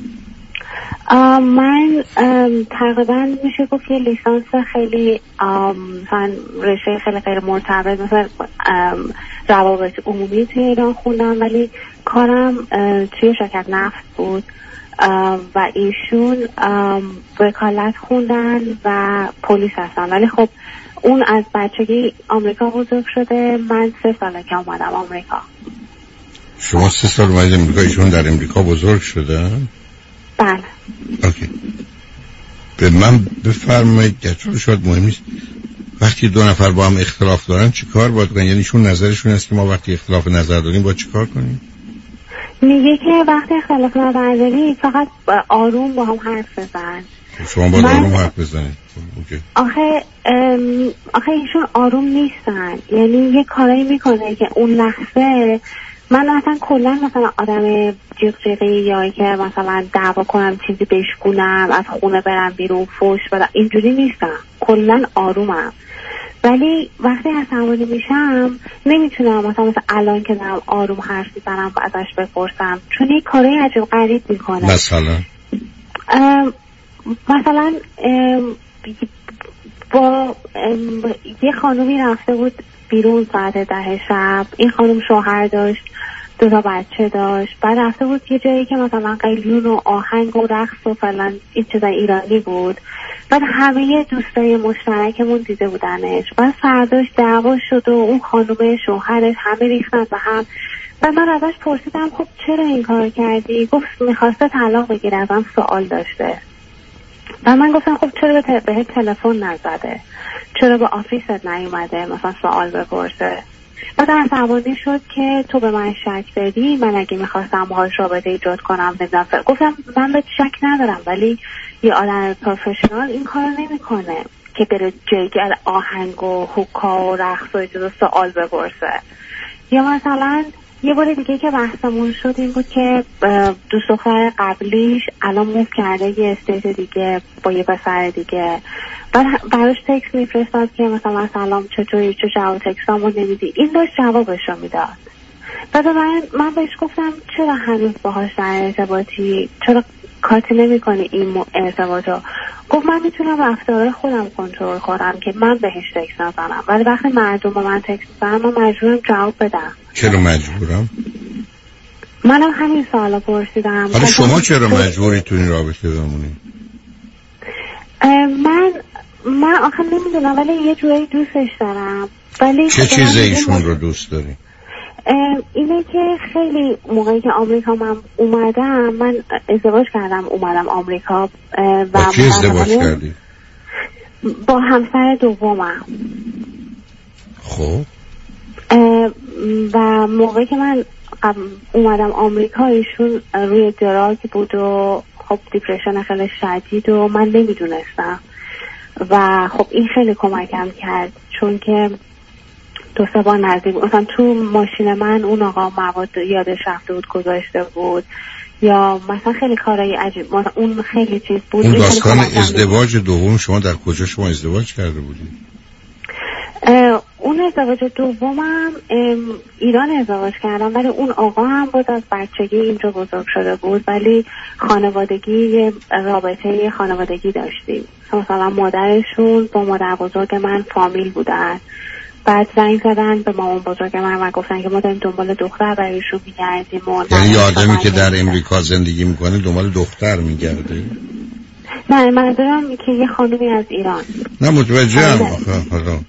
من تقریبا میشه گفت یه لیسانس خیلی مثلا رشته خیلی غیر مرتبط، مثلا روابط عمومی توی ایران خوندم، ولی کارم توی شرکت نفت بود و ایشون وکالت خوندن و پلیس هستن. ولی خب اون از بچگی آمریکا بزرگ شده، من 3 ساله که اومدم آمریکا. شما 3 سال اومدید امریکا، ایشون در امریکا بزرگ شده؟ بله. اوکی. به من بفرمایید چون شاید مهم نیست وقتی دو نفر با هم اختلاف دارن چی کار باید کنن؟ یعنی شون نظرشون هست که ما وقتی اختلاف نظر داریم باید چی کار کنیم؟ میگه که وقتی اختلاف نظر داری فقط آروم با هم حرف بزن. شما باید آروم حرف بزنید. آخه ایشون آروم نیستن، یعنی یه کارایی میکنه که اون لحظه من اصلا کلا مثلا آدم جیغ یا که مثلا دعوا کنم چیزی بشکونم از خونه برم بیرون فوش بدم اینجوری نیستم، کلا آرومم. ولی وقتی عصبانی میشم نمیتونم مثلا الان که دارم آروم حرف میزنم و ازش بپرسم، چون یه کارای عجب غریب میکنه. مثلا با یه خانومی رفته بود بیرون ساعت 10 شب، این خانم شوهر داشت، 2 بچه داشت، بعد رفته بود یه جایی که مثلا قلیون و آهنگ و رقص و فلان این چیزای ایرانی بود، بعد همه دوستای مشترکمون دیده بودنش، بعد فرداش دعوا شد و اون خانم شوهرش همه ریختن به هم. بعد من ازش پرسیدم خب چرا این کار کردی؟ گفت میخواسته طلاق بگیره، ازم سوال داشته. و من گفتم خب چرا به تلفن نزده، چرا به آفیست نیومده مثلا سوال بپرسه. بعد عصبانی شد که تو به من شک داری، من اگه میخواستم باهاش رابطه ایجاد کنم نمیدونم. گفتم من به شک ندارم، ولی یه آدم پروفشنال این کارو نمیکنه که بره جیگر آهنگ و هوکا و رقص و چیزا سوال بپرسه. یا مثلا یه بار دیگه که بحثمون شد این بود که دوست دختر قبلیش الان موو کرده یه استیت دیگه با یه پسر دیگه، بعد براش تکست میفرستاد که مثلا سلام چطوری، چه جواب تکستامو نمیدی، این داشت جوابشو میداد. بعد من بهش گفتم چرا هنوز باهاش در ارتباطی، چرا کاتی نمی کنی این ارتباطو؟ گفت من میتونم رفتار خودم کنترل کنم که من بهش تکست نزنم، ولی وقتی مردم با من تکست میزنن من مجبورم جواب بدم. چرا مجبورم؟ منم همین سوالا پرسیدم. حالا شما چرا مجبوری تو این رابطه بمونی؟ من آخه نمیدونم، ولی یه جوری دوستش دارم. ولی چه چیزی ایشون رو دوست داری؟ اینه که خیلی موقعی که آمریکا من اومدم، من ازدواج کردم اومدم آمریکا. با کی ازدواج کردی؟ با همسر دومم. خب و موقعی که من اومدم آمریکا ایشون روی دراگ بود و خب دیپرشن خیلی شدید و من نمیدونستم و خب این خیلی کمکم کرد، چون که 2-3 بار نزدیک مثلا تو ماشین من اون آقا مواد یادش رفته بود گذاشته بود، یا مثلا خیلی کارهای عجیب، مثلا اون خیلی چیز بود. اون داستان ازدواج دوم شما در کجا شما ازدواج کرده بودید؟ اون ازدواج دومم ایران ازدواج کردم، ولی اون آقا هم بود از بچگی اینجا بزرگ شده بود، ولی خانوادگی رابطه خانوادگی داشتیم. مثلا مادرشون با مادر بزرگ من فامیل بودن، بعد زنگ زدن به مامان بزرگ من و گفتن که ما داریم دنبال دختر برایشون میگردیم. یعنی آدمی که در امریکا زندگی میکنه دنبال دختر میگرده؟ نه منظورم که یه خانومی از ایران. نه متوجهم آخه.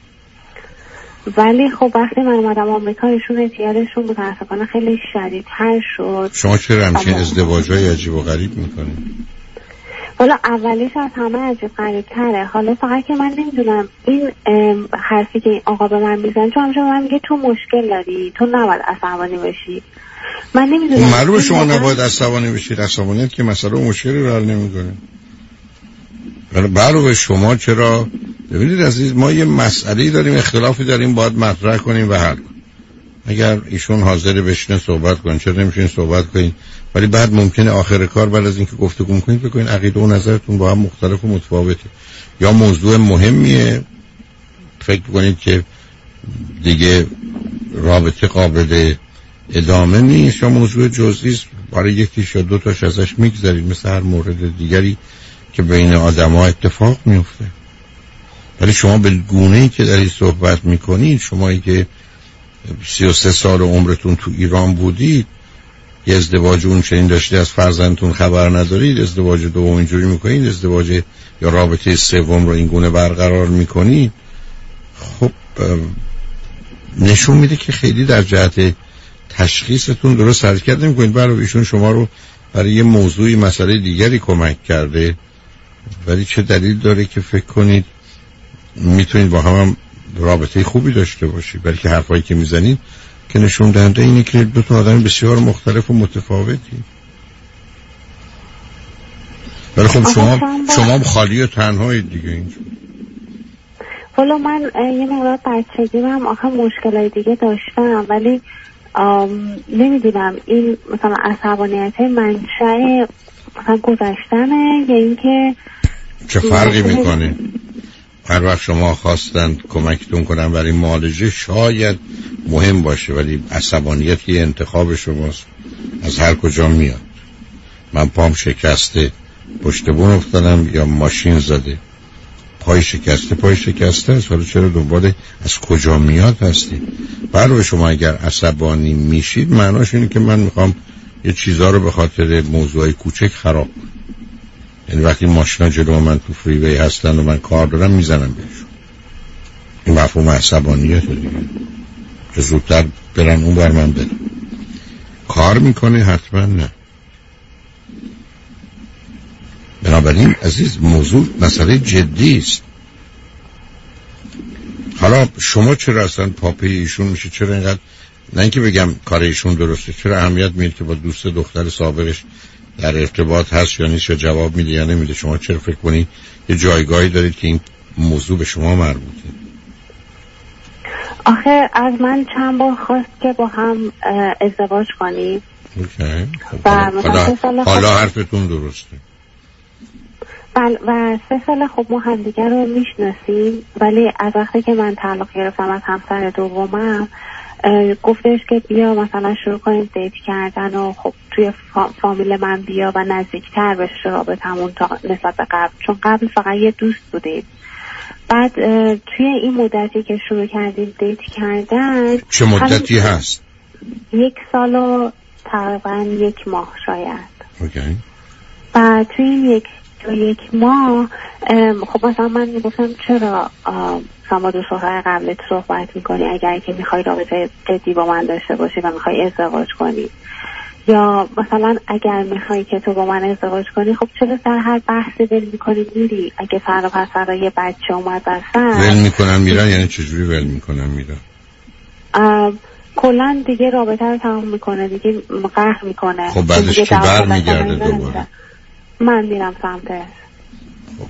ولی خب وقتی من اومدم آمریکا ایشون اعتیادشون متاسفانه خیلی شدیدتر شد. شما چرا همچین ازدواجهای عجیب و غریب میکنید؟ حالا اولیش از همه عجیب غریب تره. حالا فقط که من نمیدونم این حرفی که این آقا به من میزن، چون همیشه من میگه تو مشکل داری، تو نباید عصبانی باشی. من نمیدونم. معلومه شما نباید عصبانی بشید. عصبانیت که مسئله مشکلی رو حل نمیکنه. برای شما چرا؟ ببینید عزیز، ما یه مسئله‌ای داریم، اختلافی داریم، باید مطرح کنیم و حل کنیم. اگر ایشون حاضر بشینه صحبت کنن، چرا نمیشین صحبت کنین؟ ولی بعد ممکنه آخر کار بعد از اینکه گفتگو می‌کنید بگین عقیده و نظرتون با هم مختلف و متفاوته، یا موضوع مهمیه فکر کنید که دیگه رابطه قابل ادامه نیست، یا موضوع جزئی است برای یکیش یا 2 تاش ازش میگذرید، مثل هر مورد دیگری که بین آدم‌ها اتفاق میفته. ولی شما به گونه‌ای که دارید صحبت میکنید، شمایی که 33 سال عمرتون تو ایران بودید، یه ازدواج اون چنین داشتید، از فرزندتون خبر ندارید، ازدواج دوم اینجوری میکنید، ازدواج یا رابطه سوم رو این گونه برقرار میکنید، خب نشون میده که خیلی در جهت تشخیصتون درست حرکت نمیکنید. برای ایشون شما رو برای یه موضوعی مسئله دیگری کمک کرده ولی چه دلیل داره که فکر کنید میتونید با هم رابطه خوبی داشته باشید؟ بلکه حرفایی که میزنید که نشون دهنده اینه که دو تا آدم بسیار مختلف و متفاوتی. ولی خب شما خالی و تنهایید دیگه اینجا. والا من یه مقدار بچگیم هم آخه مشکلای دیگه داشتم، ولی نمیدونم این مثلا عصبانیت منشأ مثلا گذشتنه یا اینکه چه فرقی میکنه؟ هر وقت شما خواستن کمکتون کنن برای معالجه شاید مهم باشه، ولی عصبانیت یه انتخاب شماست، از هر کجا میاد. من پام شکسته، پشت بون افتادم یا ماشین زده، پای شکسته است، ولی چرا دنبال از کجا میاد هستی؟ برای شما اگر عصبانی میشید معناش اینه که من میخوام یه چیزا رو به خاطر موضوعی کوچک خراب کنم. یعنی وقتی ماشینا جلو من تو فریوی هستن و من کار دارم میزنم بهشون. این مفهوم عصبانیته دیگه، که زودتر برن اون بر من برن. کار میکنه حتما نه. بنابراین عزیز موضوع مسئله جدی است. حالا شما چرا اصلا پاپی ایشون میشه؟ چرا اینقدر نه اینکه بگم کار ایشون درسته، چرا اهمیت میدید که با دوست دختر سابقش در ارتباط هست یا نیست، یا جواب میده یا نمیده؟ شما چرا فکر کنید یه جایگاهی دارید که این موضوع به شما مربوطه؟ آخه از من چند بار خواست که با هم ازدواج کنیم. اوکی. حالا حرفتون درسته. و 3 سال خب ما همدیگر رو میشناسیم، ولی از وقتی که من طلاق گرفتم از همسر دومم گفتش که بیا مثلا شروع کنیم دیت کردن و خب توی فامیل من بیا و نزدیکتر بشه رابطمون تا نسبت به قبل، چون قبل فقط یه دوست بودیم. بعد توی این مدتی که شروع کردیم دیت کردن، چه مدتی هست؟ 1 سال و تقریبا 1 ماه شاید. اوکی. و توی یک ماه خب مثلا من میگفتم چرا شما دو شوهر قبلت صحبت میکنی اگر که میخوای رابطه جدی با من داشته باشی و میخوای ازدواج کنی، یا مثلا اگر میخوای که تو با من ازدواج کنی خب چرا سر هر بحثی ول میکنی میری؟ اگه فردا پس فردا یه بچه اومد وسط ول میکنن میرن؟ یعنی چجوری ول میکنن میرن؟ کلا دیگه رابطه رو تمام میکنه دیگه، قهر میکنه. خب بعدش کی برمیگرده دوباره؟ من میرم سمتش. خب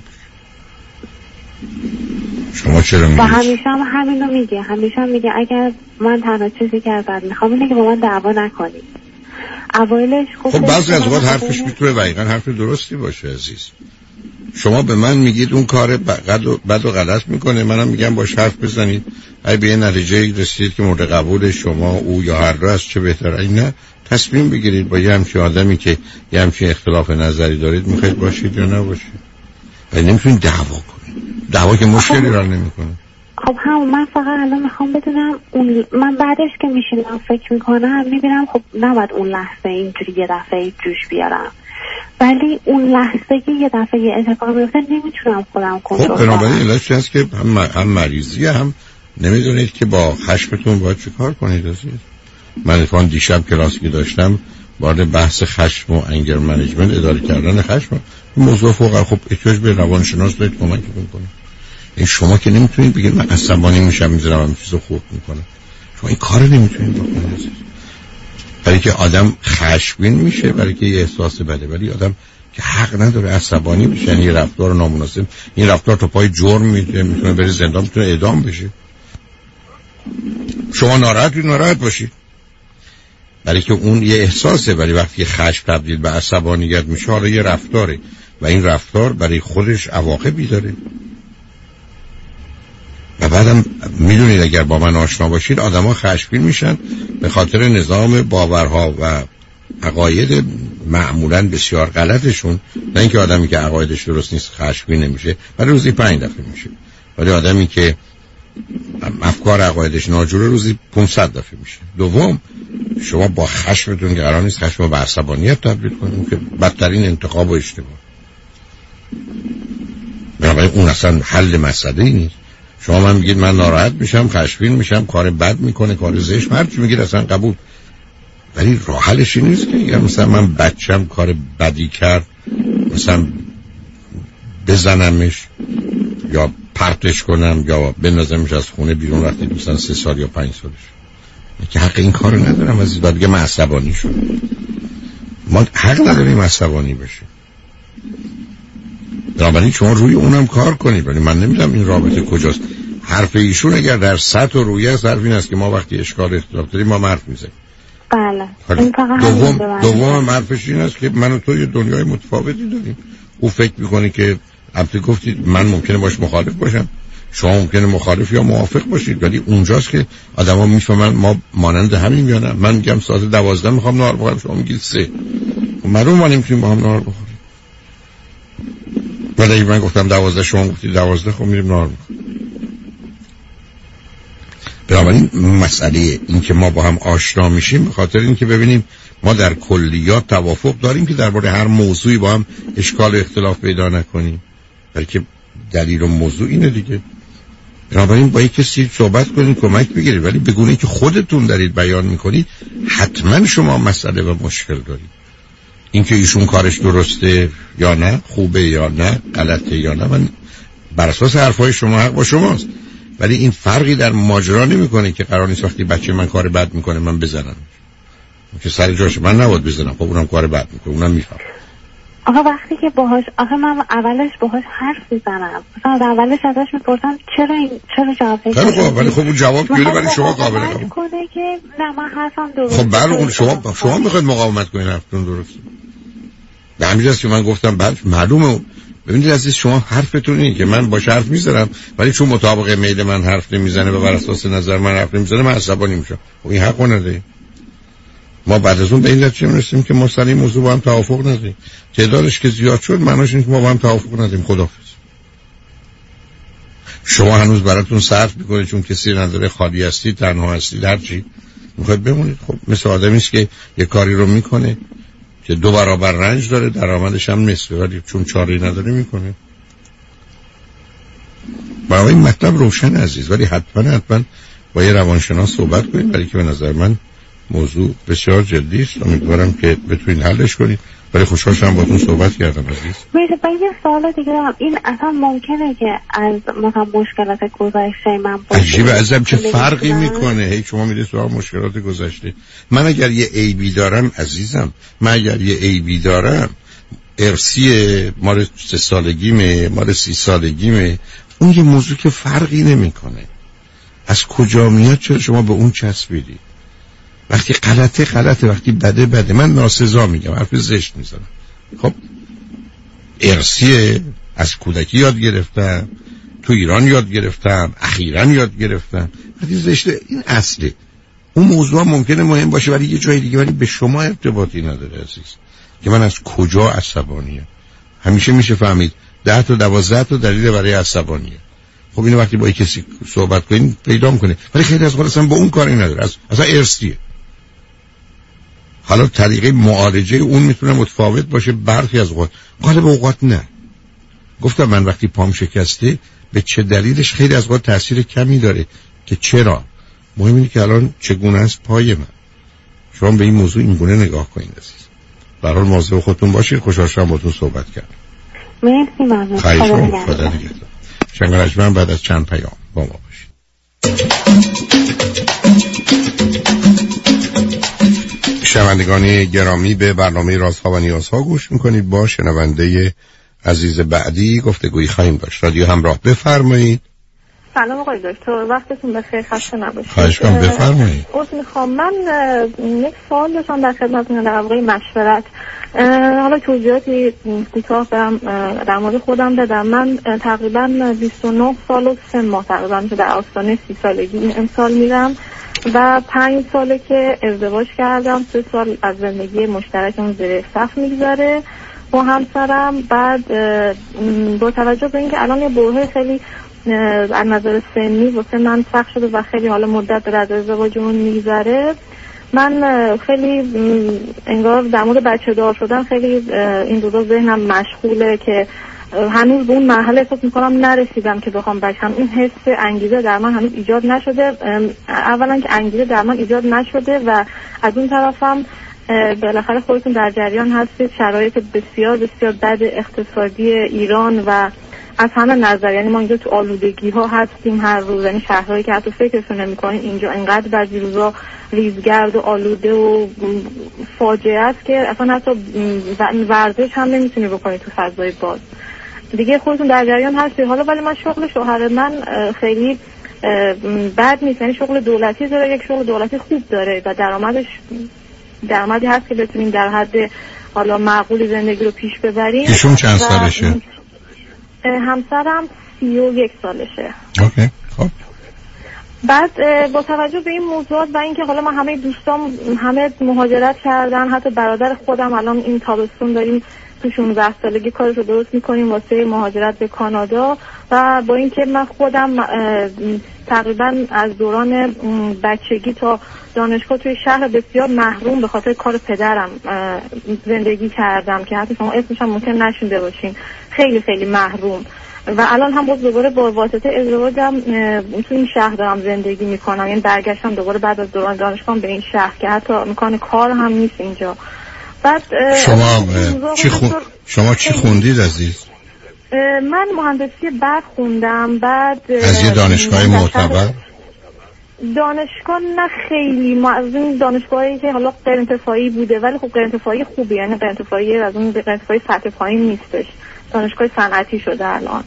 شما چرا میگید؟ و همیشه هم همینو میگه، همیشه هم میگه اگر من تنها چیزی که ازت میخوام اینه که با من دعوا نکنی. اوایلش خب بعضی از وقت حرفش میتونه دقیقاً حرف درستی باشه عزیز. شما به من میگید اون کار بد و غلط میکنه، منم میگم باش حرف بزنید، اگه به یه نتیجه رسید که مورد قبول شما او یا هر دو است چه بهتره، این نه تصمیم بگیرید با یه همچین آدمی که یه همچین اختلاف نظری دارید میخواید باشید یا نباشید. ولی نمیتونید دعوا کنید، دعوا که مشکلی را نمیکنه. خب هم من فقط الان میخوام بدونم من بعدش که میشینم فکر میکنم میبینم خب نباید اون لحظه اینجوری یه دفعه جوش بیارم، ولی اون لحظه که یه دفعه یه اتفاق بیفته نمیتونم خودم کنترل کنم. خب بنابراین علتش هست که هم مریضی هم نمیدونید که با خشمتون باید چه کار کنید عزیز. من اتفاقا دیشب کلاسی که داشتم وارد بحث خشم و انگر منیجمنت، اداره کردن خشم، این موضوع فوق خب احتیاج به روانشناس دارید کمکتون کنه. این شما که نمیتونید بگید من عصبانی میشم میذارم همین چیزو خوب میکنم، شما این کارو نمیتونید بکنید. برای که آدم خشمگین میشه برای که یه احساس بده، ولی آدم که حق نداره عصبانی بشه. یعنی رفتار نامناسب، این رفتار تا پای جرم میتونه بره زندان، میتونه اعدام بشه. شما ناراحت باشید برای که اون یه احساسه، ولی وقتی خشم تبدیل به عصبانیت میشه حالا یه رفتاره و این رفتار برای خودش عواقبی داره. و بعدم میدونید اگر با من آشنا باشید آدما خشمگین میشن به خاطر نظام باورها و عقاید معمولاً بسیار غلطشون، نه اینکه آدمی که عقایدش درست نیست خشمگین نمیشه ولی روزی 5 دفعه میشه، ولی آدمی که افکار عقایدش ناجوره روزی 500 دفعه میشه. دوم شما با خشمتون که قرار نیست خشم به عصبانیت تبدیل کنید که بدترین انتخاب و اشتباه. بنابراین اون اصلا حل مسئله نیست. شما من میگید من ناراحت میشم، خشمگین میشم، کار بد میکنه، کار زشت، هرچی میگید اصلا قبول، ولی راه حلش این نیست که اگر مثلا من بچم کار بدی کرد مثلا بزنمش یا پرتش کنم یا بندازمش از خونه بیرون وقتی دوستان 3 سال یا 5 سالش، که حق این کارو ندارم. عزیز بعد دیگه من عصبانی شدم. ما حق نداریم عصبانی بشیم. بنابراین شما روی اونم کار کنید. ولی من نمیدونم این رابطه کجاست. حرف ایشون اگر در سطح و رویه است، حرف این است که ما وقتی اشکال اختلاف داریم ما حرف میزنیم. بله. دوم حرفش این است که من و تو یه دنیای متفاوتی داریم. او فکر میکنه که البته گفتید من ممکنه باش مخالف باشم، شما ممکنه مخالف یا موافق باشید، ولی اونجاست که آدما میفهمن ما مانند همین یا نه. من میگم ساعت 12 میخوام نهار بخورم، شما میگید 3. معلومه ما نمیتونیم با هم نهار بخوریم. ولی من گفتم 12، شما گفتید 12، خب میریم نهار میخوریم. بنابراین مسئله این که ما با هم آشنا میشیم به خاطر این که ببینیم ما در کلیات توافق داریم که درباره هر موضوعی با هم اشکال و اختلاف پیدا نکنیم، بلکه دلیل و موضوع اینه دیگه. بنابراین با یک کسی صحبت کنید، کمک بگیرید، ولی بگونید که خودتون دارید بیان میکنید حتما شما مسئله و مشکل دارید. اینکه ایشون کارش درسته یا نه، خوبه یا نه، غلطه یا نه، من بر اساس حرفای شما حق با شماست، ولی این فرقی در ماجرا نمیکنه که قرار نیست وقتی بچه من کار بد میکنه من بزنم، که سر جاش من نباید بزنم. خب اونم کار بد میکنه، اونم میفهم. آقا وقتی که باهاش من اولش باهاش حرف میزنم، مثلا اولش ازش میپرسم چرا جواب نمیدی؟ خب ولی خب اون جواب میده، ولی شما قابل قبول کنه که نه من حرفم درسته. خب برای شما میخواید مقاومت کنین حرفتون درسته. به همین جاست که من گفتم بعد معلومه. ببینید عزیز، شما حرفتون اینه که من باش حرف میزنم، ولی چون مطابق میل من حرف نمیزنه و بر اساس نظر من حرف نمیزنه من عصبانی میشم. خب این حقو نداره. ما بعد از اون به این نتیجه میرسیم که ما سر این موضوع با هم توافق نداریم. تعدادش که زیاد شد معناش اینه که ما با هم توافق نداریم. خداحافظ. شما هنوز براتون صرف میکنید چون کسی نداره، خالی هستی، تنها هستی، هر چی میخواید بمونید. خب مثل آدمی است که یه کاری رو میکنه که 2 برابر رنج داره، درآمدش هم نصفه، ولی چون چاره‌ای نداره میکنه. برای این مطلب روشن عزیز، ولی حتما با یه روانشناس صحبت کنید، برای که به نظر من موضوع بسیار جدی است. امیدوارم که بتونید حلش کنید. ولی خوشحال شدم باهاتون صحبت کردم عزیز. یه سوال دیگه دارم. این اصلا ممکنه که از مثلا مشکلات گذشته من باشه؟ عجیبه عزیزم، چه فرقی میکنه؟ هی شما میرید سراغ مشکلات گذشته. من اگر یه عیبی دارم عزیزم، من اگر یه عیبی دارم ارثی مال 3 سالگیمه، مال 30 سالگیمه، اون یه موضوع که فرقی نمیکنه. از کجا میاد؟ چرا شما به اون چسبیدید؟ وقتی غلطه، وقتی بده. من ناسزا میگم، حرف زشت میزنم. خب ارثیه، از کودکی یاد گرفتم، تو ایران یاد گرفتم، اخیراً یاد گرفتم. وقتی زشته این اصله. اون موضوع ممکنه مهم باشه ولی یه جای دیگه، ولی به شما ارتباطی نداره عزیز که من از کجا عصبانیم. همیشه میشه فهمید 10 تا 12 تا دلیل برای عصبانیه. خب اینو وقتی با کسی صحبت کنین پیدا میکنه، ولی خیلی از اصلا با اون کاری نداره، اصلا ارثیه. حالا طریقه معالجه اون میتونه متفاوت باشه، برخی از اوقات نه. گفتم من وقتی پام شکسته به چه دلیلش خیلی از اوقات تاثیر کمی داره که چرا. مهم اینه که الان چگونه است پای من. شما به این موضوع این گونه نگاه کنید عزیز. به هر حال مواظب خودتون باشید. خوشحال شدم باهاتون صحبت کردم. مرسی ممنون. خدا نگهدار. شنگرجمن بعد از چند پیام با ما باشید. شنوندگان گرامی، به برنامه رازها و نیازها گوش میکنید. با شنونده عزیز بعدی گفتگویی خواهیم داشت. رادیو همراه، بفرمایید. سلام آقای دکتر، وقتتون بخیر، خسته نباشید. خواهش کنم، بفرمایید. من یک سوال داشتم در خدمتتون در واقع مشورت. حالا توضیحاتی کوتاه برم در مورد خودم بدم. من تقریبا 29 سال و 3 ماه تقریبا که در آستانه 30 سالگی این امسال میرم و 5 ساله که ازدواج کردم. 3 سال از زندگی مشترکمون زیر سقف میگذره با همسرم. بعد با توجه به اینکه الان یه برهه خیلی از نظر سنی واسه من سخت شده و خیلی حالا مدت داره از ازدواجمون میگذره، من خیلی انگار در مورد بچه دار شدن خیلی این روزا ذهنم مشغوله که هنوز به اون مرحله احساس میکنم نرسیدم که بخوام بچم. این حس انگیزه در من هنوز ایجاد نشده. اولا که انگیزه در من ایجاد نشده و از اون طرفم بالاخره خودتون در جریان هستید شرایط بسیار بسیار بد اقتصادی ایران و از همه نظر، یعنی ما اینجا تو آلودگی ها هستیم هر روز، یعنی شهرهایی که حتی فکرشون نمی‌کنین اینجا اینقدر بعضی روزا ریزگرد و آلوده و فاجعه است که اصلا حتی ورزش هم نمیتونی بکنید تو فضای باز. دیگه خودتون در جریان هستید. حالا ولی من شغل شوهر من خیلی بد نیست، یعنی شغل دولتی داره، یک شغل دولتی خوب داره و درآمدی هست که بتونیم در حد حالا معقولی زندگی رو پیش ببریم. ایشون چند سالشه؟ همسرم 31 سالشه. اوکی. خب بعد با توجه به این موضوعات و اینکه حالا من همه دوستام همه مهاجرت کردن، حتی برادر خودم الان این تابستون داریم تو 16 سالگی کارش رو درست میکنیم واسه مهاجرت به کانادا، و با اینکه من خودم تقریبا از دوران بچگی تا دانشگاه توی شهر بسیار محروم به خاطر کار پدرم زندگی کردم که حتی شما اسمش هم ممکن نشنیده باشین، خیلی خیلی محروم، و الان هم باز دوباره با واسطه ازدواجم تو این شهر دارم زندگی میکنم، یعنی برگشتم دوباره بعد از دوران دانشگاه به این شهر که حتی امکان کار هم نیست اینجا. بعد شما چی خوندید عزیز؟ من مهندسی برق خوندم. بعد از یه دانشگاه معتبر؟ دانشگاه نه خیلی، ما از این دانشگاهی که حالا غیر انتفاعی بوده ولی خب غیر انتفاعی خوبی، یعنی غیر انتفاعی از اون غیر انتفاعی سطح پایین نیستش، دانشگاه صنعتی شده الان.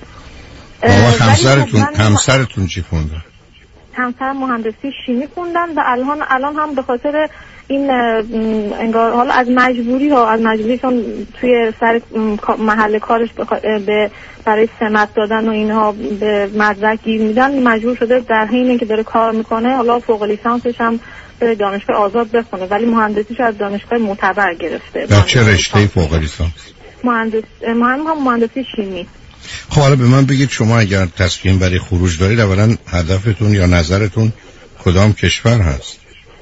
همسرتون چی خوندن؟ همسرم مهندسی شیمی خوندن و الان هم به خاطر این انگار حالا از مجبوری چون توی سر محل کارش برای سمت دادن و اینها به مدرک گیر میدن مجبور شده در حین که داره کار میکنه حالا فوق لیسانسش هم به دانشگاه آزاد بخونه، ولی مهندسیش از دانشگاه معتبر گرفته. در چه رشته فوق لیسانس؟ مهندسی شیمی. خب حالا به من بگید شما اگر تصمیم برای خروج دارید اولا هدفتون یا نظرتون کدام کشور هست؟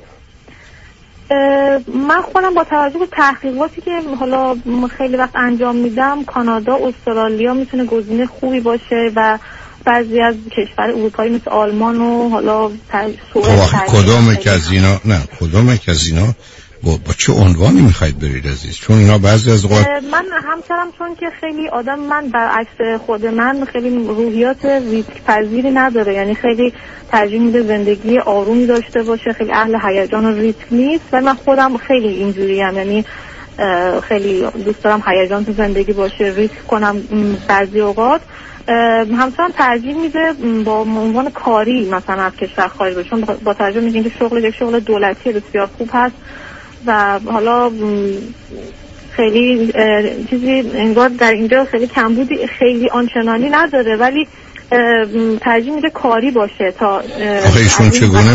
من خودم با توجه به تحقیقاتی که حالا خیلی وقت انجام میدم کانادا، استرالیا میتونه گزینه خوبی باشه و بعضی از کشور اروپایی مثل آلمان و حالا کدام که از اینا با چه عنوانی میخواید برید عزیز؟ چون اینا بعضی از اوقات من همسرم چون که خیلی آدم، من برعکس خود من خیلی روحیات ریسک پذیری نداره، یعنی خیلی ترجیح میده زندگی آرومی داشته باشه، خیلی اهل هیجان و ریسک نیست و من خودم خیلی اینجوریم، یعنی خیلی دوست دارم هیجان تو زندگی باشه، ریسک کنم بعضی اوقات. همسرم ترجیح میده با عنوان کاری مثلا از کشور خارج بشه، با توجه به اینکه شغل یک شغل دولتی بسیار خوب هست و حالا خیلی چیزی انگار در اینجا خیلی کمبودی خیلی آنچنانی نداره، ولی ترجیح میده کاری باشه تا آخه ایشون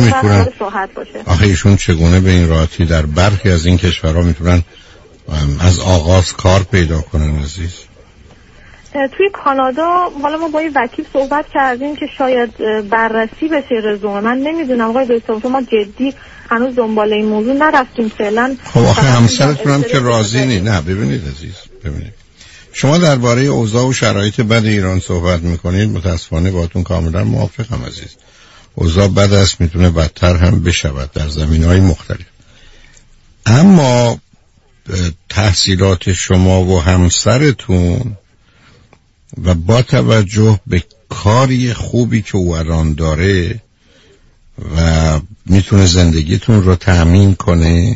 چگونه به این راحتی در برخی از این کشورها میتونن از آغاز کار پیدا کنن عزیز؟ توی کانادا حالا ما با یه وکیل صحبت کردیم که شاید بررسی بشه رزومه، من نمیدونم آقای دکتر، ما جدی هنوز دنبال این موضوع نرفتیم فعلا. خب آخه همسرتون هم که راضی نیست. نه ببینید عزیز، ببینید شما درباره اوضاع و شرایط بد ایران صحبت میکنید، متاسفانه باهاتون کاملا موافقم عزیز. اوضاع بد است، میتونه بدتر هم بشود در زمینهای مختلف، اما تحصیلات شما و همسرتون و با توجه به کاری خوبی که او الان داره و میتونه زندگیتون رو تأمین کنه،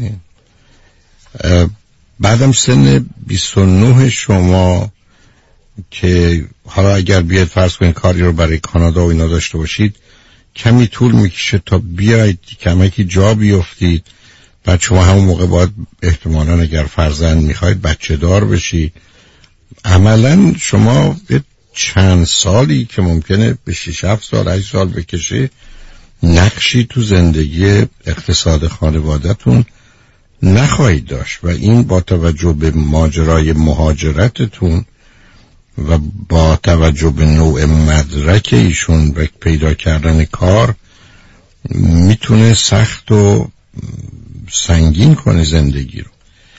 بعدم سن 29 شما که حالا اگر بیاید فرض کنید کاری رو برای کانادا و اینا داشته باشید کمی طول میکشه تا بیاید کمکی جا بیفتید، بعد شما همون موقع باید احتمالاً اگر فرزند میخواید بچه دار بشید. عملاً شما چند سالی که ممکنه به 6-7 سال 8 سال بکشه نقشی تو زندگی اقتصاد خانواده‌تون نخواهید داشت و این با توجه به ماجرای مهاجرتتون و با توجه به نوع مدرک ایشون و پیدا کردن کار میتونه سخت و سنگین کنه زندگی رو.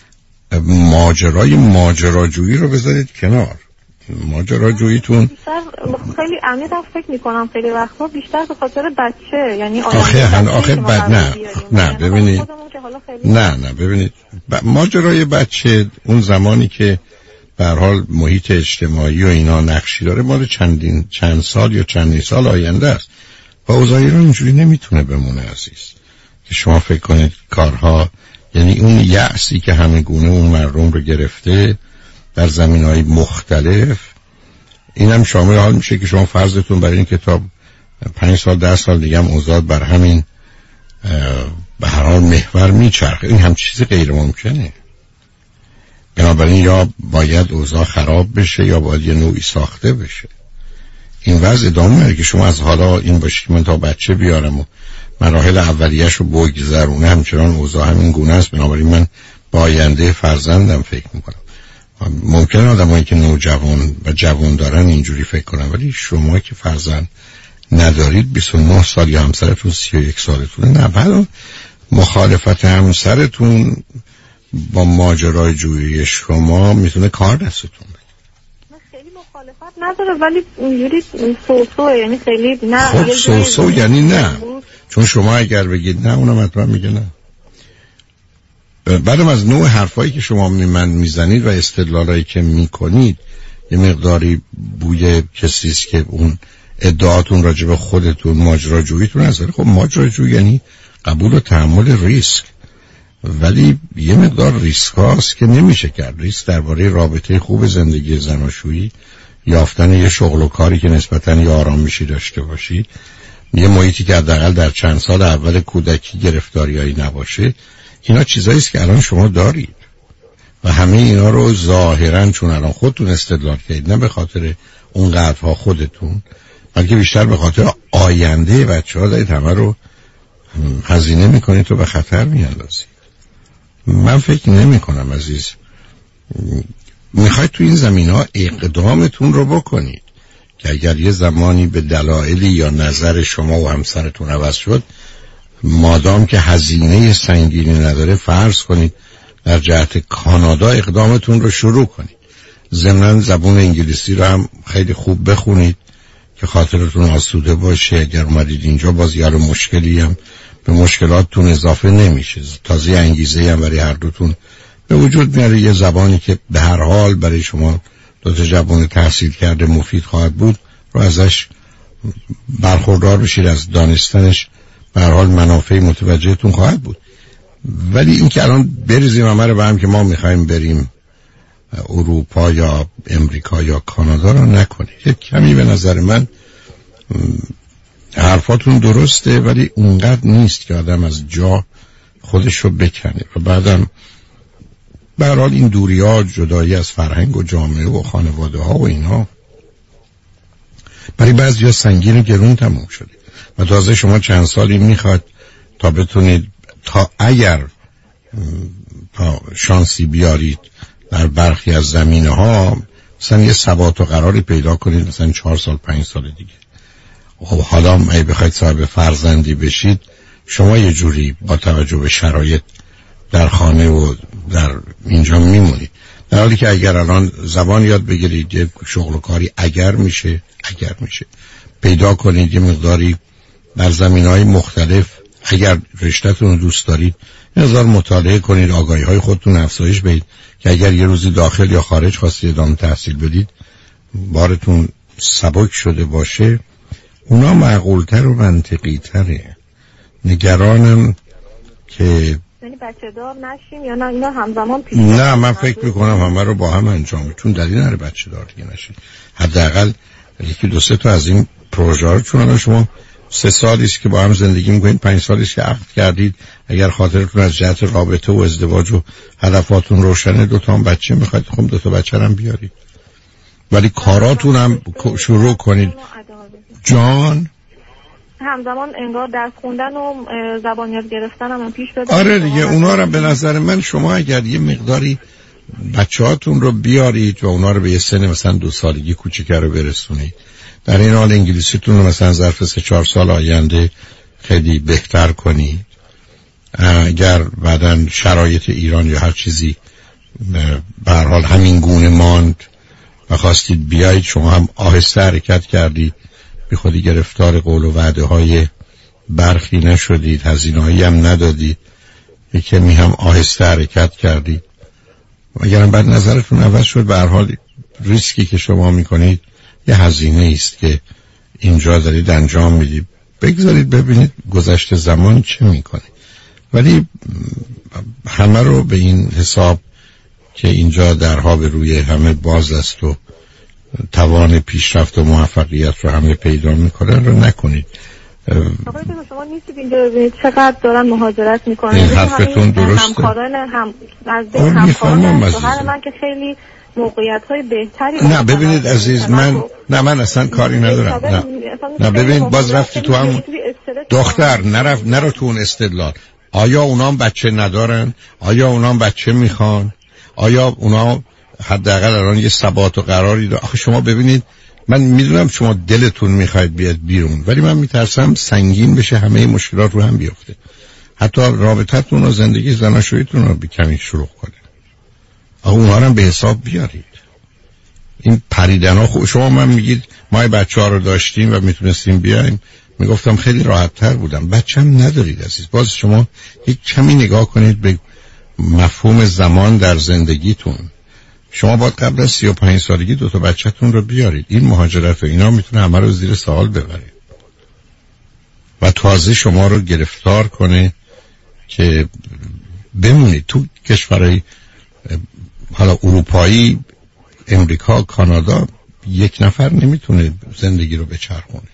ماجراجویی رو بذارید کنار. ماجراجوییتون خیلی عمیقا فکر میکنم خیلی وقتا بیشتر به خاطر بچه، یعنی آخه بد نه ببینید، نه ببینید ماجرای بچه اون زمانی که به هر حال محیط اجتماعی و اینا نقشی داره مال چند سال یا چندین سال آینده است و اوضاع ایران اینجوری نمیتونه بمونه عزیز که شما فکر کنید کارها، یعنی اون یأسی که همه گونه اون مردم رو گرفته در زمینهای مختلف، اینم شامل حال میشه که شما فرضتون برای این کتاب 5 سال 10 سال دیگه هم اوضاع بر همین به هر حال محور میچرخه. این هم چیز غیر ممکنه. بنابراین یا باید اوضاع خراب بشه یا باید یه نوعی ساخته بشه. این وضع ادامه میره که شما از حالا این باشید من تا بچه بیارم و مراحل اولیه‌اش رو بگذرونه همچنان اوضاع همین گونه است، بنابراین من با آینده فرزندم فکر میکنم. ممکنه آدمایی که نوجوان و جوان دارن اینجوری فکر کنن، ولی شما که فرزند ندارید 29 سال یا همسرتون 31 سالتونه، نه بعد مخالفت همسرتون با ماجرای جویی شما میتونه کار دستتون بده. خیلی مخالفت نداره ولی اینجوری سوسو، یعنی خیلی نه. خب سوسو یعنی نه، چون شما اگر بگید نه اونم حتما میگه نه. بعدم از نوع حرفایی که شما میزنید و استدلالایی که میکنید یه مقداری بوی کسیست که اون ادعاتون راجع به خودتون ماجراجوییتون نذاره. خب ماجراجویی یعنی قبول و تحمل ریسک، ولی یه مقدار ریسک هاست که نمیشه کرد. ریسک درباره رابطه خوب زندگی زناشویی، یافتن یه شغل و کاری که نسبتاً یه آرامشی داشته باشید، یه محیطی که حداقل در چند سال اول کودکی گرفتاریایی نباشه، اینا چیزایی است که الان شما دارید و همه اینا رو ظاهراً چون الان خودتون استدلال کردید، نه به خاطر اون قدرها خودتون بلکه بیشتر به خاطر آینده بچه‌ها دارید همه رو هزینه میکنید و به خطر میاندازید. من فکر نمی کنم عزیز میخواید تو این زمین‌ها اقدامتون رو بکنید که اگر یه زمانی به دلایلی یا نظر شما و همسرتون عوض شد، مادام که هزینه سنگینی نداره، فرض کنید در جهت کانادا اقدامتون رو شروع کنید. ضمناً زبان انگلیسی رو هم خیلی خوب بخونید که خاطرتون آسوده باشه. اگر اومدید اینجا باز یار مشکلی هم به مشکلاتتون اضافه نمیشه، تازه انگیزه هم برای هر دوتون به وجود میاره. یه زبانی که به هر حال برای شما دو تا جوان تحصیل کرده مفید خواهد بود رو ازش برخوردار بشید، از دانستنش به هر حال منافع متوجهتون خواهد بود. ولی این که الان بریزیم همه رو به هم که ما میخوایم بریم اروپا یا امریکا یا کانادا رو نکنید. یک کمی به نظر من حرفاتون درسته ولی اونقدر نیست که آدم از جا خودش رو بکنه و بعدم به هر حال این دوری‌ها، جدایی از فرهنگ و جامعه و خانواده ها و اینا برای بعضی‌ها سنگین و گرون تموم شده و تازه شما چند سالی میخواد تا بتونید تا اگر تا شانسی بیارید در برخی از زمینه‌ها مثلا یه ثبات و قراری پیدا کنید، مثلا 4 سال 5 سال دیگه. خب حالا اگه بخواید صاحب فرزندی بشید، شما یه جوری با توجه به شرایط در خانه و در اینجا میمونید، در حالی که اگر الان زبان یاد بگیرید، یه شغل و کاری اگر میشه پیدا کنید، یه مقداری در زمینهای مختلف اگر رشته‌تون رو دوست دارید نظر مطالعه کنید، آگاهی‌های خودتون افزایش بدید که اگر یه روزی داخل یا خارج خواستید ادامه تحصیل بدید بارتون سبک شده باشه، اونا معقول‌تر و منطقی‌تره. نگرانم که یعنی بچه دار نشیم یا نه اینا همزمان پیش؟ نه من فکر میکنم همه رو با هم انجام، چون دلیل نداره بچه دار دیگه نشید. حداقل یکی 2-3 تا از این پروژه رو، چون شما 3 سالی است که با هم زندگی میکنید، 5 سالی است که عقد کردید، اگر خاطرتون از جهت رابطه و ازدواج و هدفاتون روشنه 2 تا بچه میخواید، خب 2 تا بچه هم بیارید، ولی کاراتون هم شروع کنید. جان همزمان انگار درس خوندن و زبان یاد گرفتن هم پیش بده. آره دیگه اونا رو به نظر من شما اگر یه مقداری بچه‌هاتون رو بیارید و اونا رو به یه سن مثلا 2 سالگی کوچیکه رو برسونید، در این حال انگلیسیتون رو مثلا ظرف 3-4 سال آینده خیلی بهتر کنید. اگر بعدن شرایط ایران یا هر چیزی به هر حال همین گونه ماند و خواستید بیایید، شما هم آهسته حرکت کردید، بی خودی گرفتار قول و وعده های برخی نشدید، هزینه‌ای هم ندادید، که می هم آهسته حرکت کردید اگر بعد نظرتون عوض شد، به هر حال ریسکی که شما میکنید یه هزینه است که اینجا دارید انجام میدید. بگذارید ببینید گذشته زمان چه میکنه. ولی همه رو به این حساب که اینجا درها به روی همه باز است و توان پیشرفت و موفقیت رو همه پیدا میکنن رو نکنید. آقای دکتر شما نیستید اینجا ببینید چقدر دارن مهاجرت میکنن. این حرفتون درسته. همکاران از همکاران شوهر من که خیلی موقعیت‌های بهتری. نه ببینید عزیز، من اصلا کاری ندارم. نه ببینید باز رفتی تو همون دختر نرو تو اون استدلال. آیا اونام بچه ندارن؟ آیا اونام بچه میخوان؟ آیا اونا حداقل الان یه ثبات و قراری دارن؟ آخه شما ببینید، من میدونم شما دلتون میخواید بیاد بیرون، ولی من میترسم سنگین بشه، همه مشکلات رو هم بیفته، حتی رابطتون و زندگی زناشوییتون رو به کمی شروع کنه. اونها رو هم به حساب بیارید. این پریدن ها خوب. شما من میگید ما بچه ها رو داشتیم و میتونستیم بیایم، میگفتم خیلی راحت تر بودم. بچه هم ندارید عزیز. باز شما یک کمی نگاه کنید به مفهوم زمان در زندگیتون. شما باید قبل از 35 سالگی 2 تا بچه‌تون رو بیارید. این مهاجرت و اینا میتونه همه رو زیر سوال ببره و تازه شما رو گرفتار کنه که بمونید تو کشورهای حالا اروپایی، امریکا، کانادا. یک نفر نمیتونه زندگی رو بچرخونه.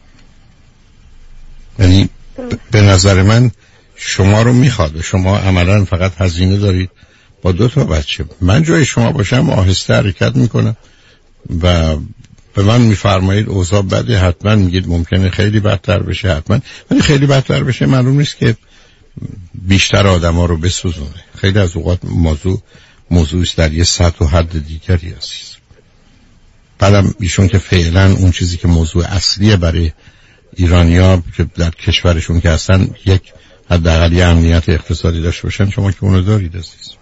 یعنی به نظر من شما رو میخواد و شما عملا فقط هزینه دارید با 2 تا بچه. من جای شما باشم آهسته حرکت میکنم و به من میفرمایید اوضاع بده، حتما میگید ممکنه خیلی بدتر بشه، حتما. ولی خیلی بدتر بشه معلوم نیست که بیشتر آدما رو بسوزونه. خیلی از اوقات موضوع است در یه سطح و حد دیگری است. بعدم ایشون که فعلا اون چیزی که موضوع اصلیه برای ایرانیا که در کشورشون که هستن یک حداقل یه امنیت اقتصادی داشته باشن، شما که اونو دارید عزیز.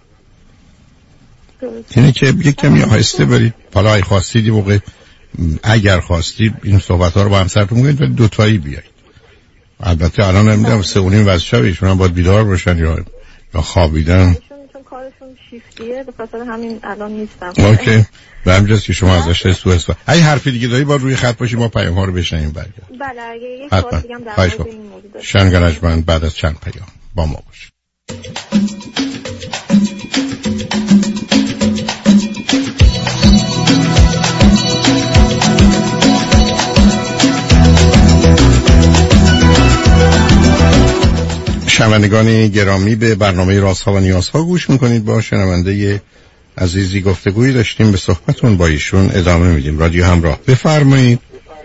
اینه که یک کمی آهسته برید. حالا اگه خواستید موقع، اگر خواستید این صحبت ها رو با همسرتون بگید ولی 2 تایی بیایید. البته الان نمیدونم 3:30 بعد شب ایشون هم باید بیدار باشن یا خوابیدن. چون کارشون شیفتیه، به خاطر همین الان نیستم. اوکی. به همینجاست که شما ازش سوء استفاده. اگه حرفی دیگه داری باید روی خط باشی، ما پیام ها رو بشنیم برگرد. بله اگه یه سوال دیگه هم در مورد این موضوع داشت. شنگرجمند بعد از چند پیام با ما باش. شنوندگان گرامی، به برنامه رازها و نیازها گوش میکنید. با شنونده عزیزی گفتگویی داشتیم، به صحبتون با ایشون ادامه میدیم. رادیو همراه، بفرمایید.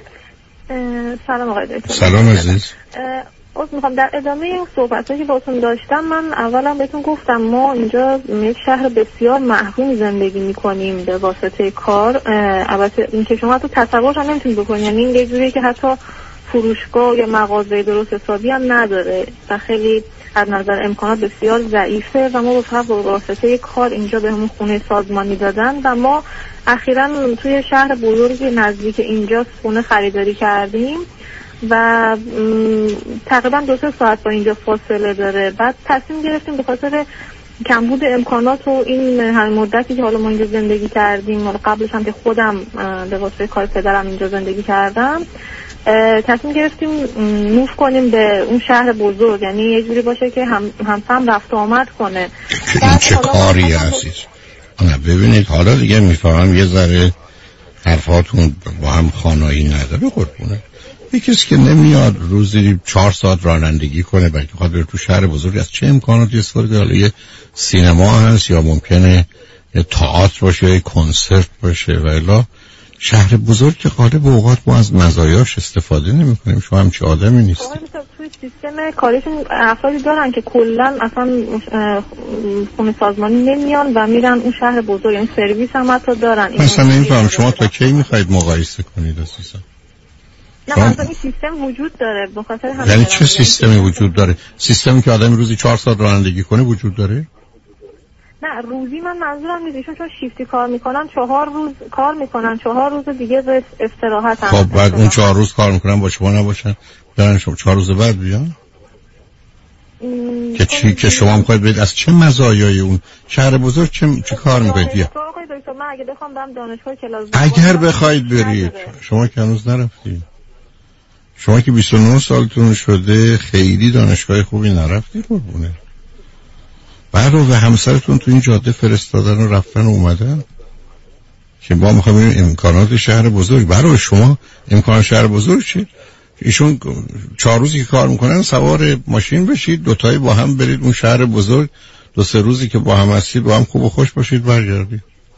سلام آقای دکتر. سلام عزیز. میخوام در ادامه این صحبتایی که باهاتون داشتم، من اولا بهتون گفتم ما اینجا یک شهر بسیار محروم زندگی میکنیم به واسطه کار. البته این که شما تو تصورش هم نمیتونید بکنید، یعنی یه جوریه که حتی فروشگاه یا مغازه درست حسابی هم نداره و خیلی از نظر امکانات بسیار ضعیفه و ما به واسطه کار اینجا بهمون خونه سازمانی دادن و ما اخیراً توی شهر بزرگی نزدیک اینجا خونه خریداری کردیم و تقریبا 2-3 ساعت با اینجا فاصله داره. بعد تصمیم گرفتیم به خاطر کمبود امکانات و این همین مدتی که حالا ما اینجا زندگی کردیم، حالا قبلش هم که خودم به واسطه کار پدرم اینجا زندگی کردم، تصمیم گرفتیم موو کنیم به اون شهر بزرگ، یعنی یه جوری باشه که هم رفت و آمد کنه. این چه کاری عزیز؟ نه ببینید، حالا دیگه میفهمم یه ذره حرفاتون با هم خانایی نداره. قربونه یه کسی که نمیاد روزی 4 ساعت رانندگی کنه بلکه خواهد بره تو شهر بزرگ، از چه امکاناتی استفاده کنه؟ حالا یه سینما هست یا ممکنه یه تئاتر باشه یا یه کنسرت باشه، ولی شهر بزرگ که غالب اوقات ما از مزایاش استفاده نمی کنیم. شما هم چه آدمی نیستی؟ توی سیستم کاریشون افرادی دارن که کلا اصلا خونه سازمانی نمیان و میرن اون شهر بزرگ، یعنی سرویس هم حتی دارن. مثلا نمیفهم شما تا کی میخواید مقایسه کنید عزیزم؟ نه مثلا این سیستم وجود داره به خاطر همین. یعنی چه سیستمی وجود داره؟ سیستمی که آدم روزی 4 ساعت رانندگی کنه وجود داره؟ نه روزی من منظورم نیست، چون شیفتی کار میکنن 4 روز کار میکنن، 4 روز دیگه استراحت هم. خب بعد اون 4 روز کار میکنن با شما نباشن برن شما 4 روز بعد بیان؟ که شما میخواید برید از چه مزایای اون شهر بزرگ چه کار میکنید؟ آقای دکتر من اگه بخوام برم دانشگاه کلاس اگر بخواید برید، شما که هنوز نرفتید، شما که 29 سالتون شده خیلی دانشگاه خوبی نرفتید قربونه. بعد و همسرتون تو این جاده فرستادن و رفتن و اومدن که ما میخوایم ببینیم امکانات شهر بزرگ. برای شما امکان شهر بزرگ چیه؟ ایشون 4 روزی که کار میکنن سوار ماشین بشید، دوتایی با هم برید اون شهر بزرگ، 2-3 روزی که با هم هستید با هم خوب و خوش باشید برگردید.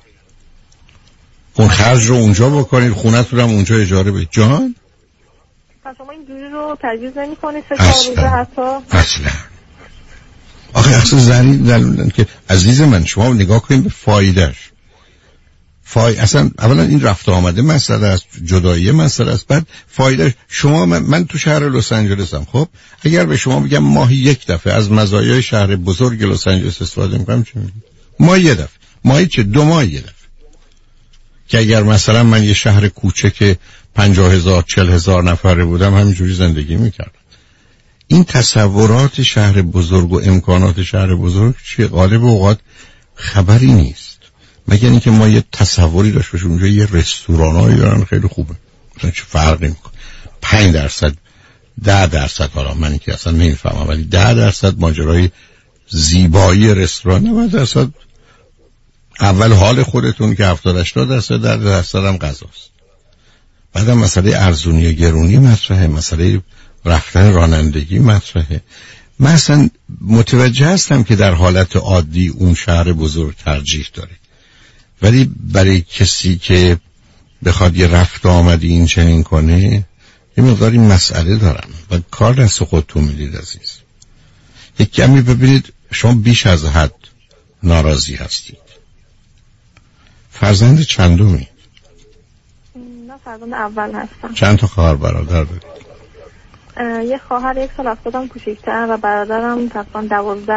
اون خرج رو اونجا بکنید، خونه‌تون هم اونجا اجاره بدید. جان پس شما اینجوری رو تجویز نمی‌کنید 3-4 روز حتی؟ اصلا آخه اصلا زنی که عزیز من شما نگاه کنید به فایدهش. اصلا اولا این رفت آمده مسئله است، جدایی مسئله است، بعد فایده شما من تو شهر لس آنجلسم. خب اگر به شما بگم ماهی 1 دفعه از مزایای شهر بزرگ لس آنجلس استفاده می‌کنم چی میگید؟ ماهی 1 دفعه، ماهی چه 2 ماه 1 دفعه. که اگر مثلا من یه شهر کوچک 50,000-40,000 نفره بودم همینجوری زندگی می‌کردم. این تصورات شهر بزرگ و امکانات شهر بزرگ چیه؟ غالب اوقات خبری نیست، مگر اینکه ما یه تصوری داشت باشیم اونجا یه رستورانایی دارن خیلی خوبه، مثلا چه فرقی میکنه 5% 10%، حالا من اینکه اصلا نمیفهمم، ولی 10% ماجرای زیبایی رستوران، 90% اول حال خودتون که 70-80%، 10% هم غذاست. بعدم مسئله ارزونی و گرونی مطرحه، مسئله رفتن رانندگی مطرحه. من اصلا متوجه هستم که در حالت عادی اون شهر بزرگ ترجیح داره، ولی برای کسی که بخواد یه رفت آمدی این چنین کنه یه مقداری مسئله دارم و کار دست خودتون میدید عزیز. یک کمی ببینید شما بیش از حد ناراضی هستید. فرزند چندمی؟ نه فرزند اول هستم. چند تا خواهر برادر دارید؟ یه خواهر 1 سال از خودم کوچیک‌تر و برادرم تقریبا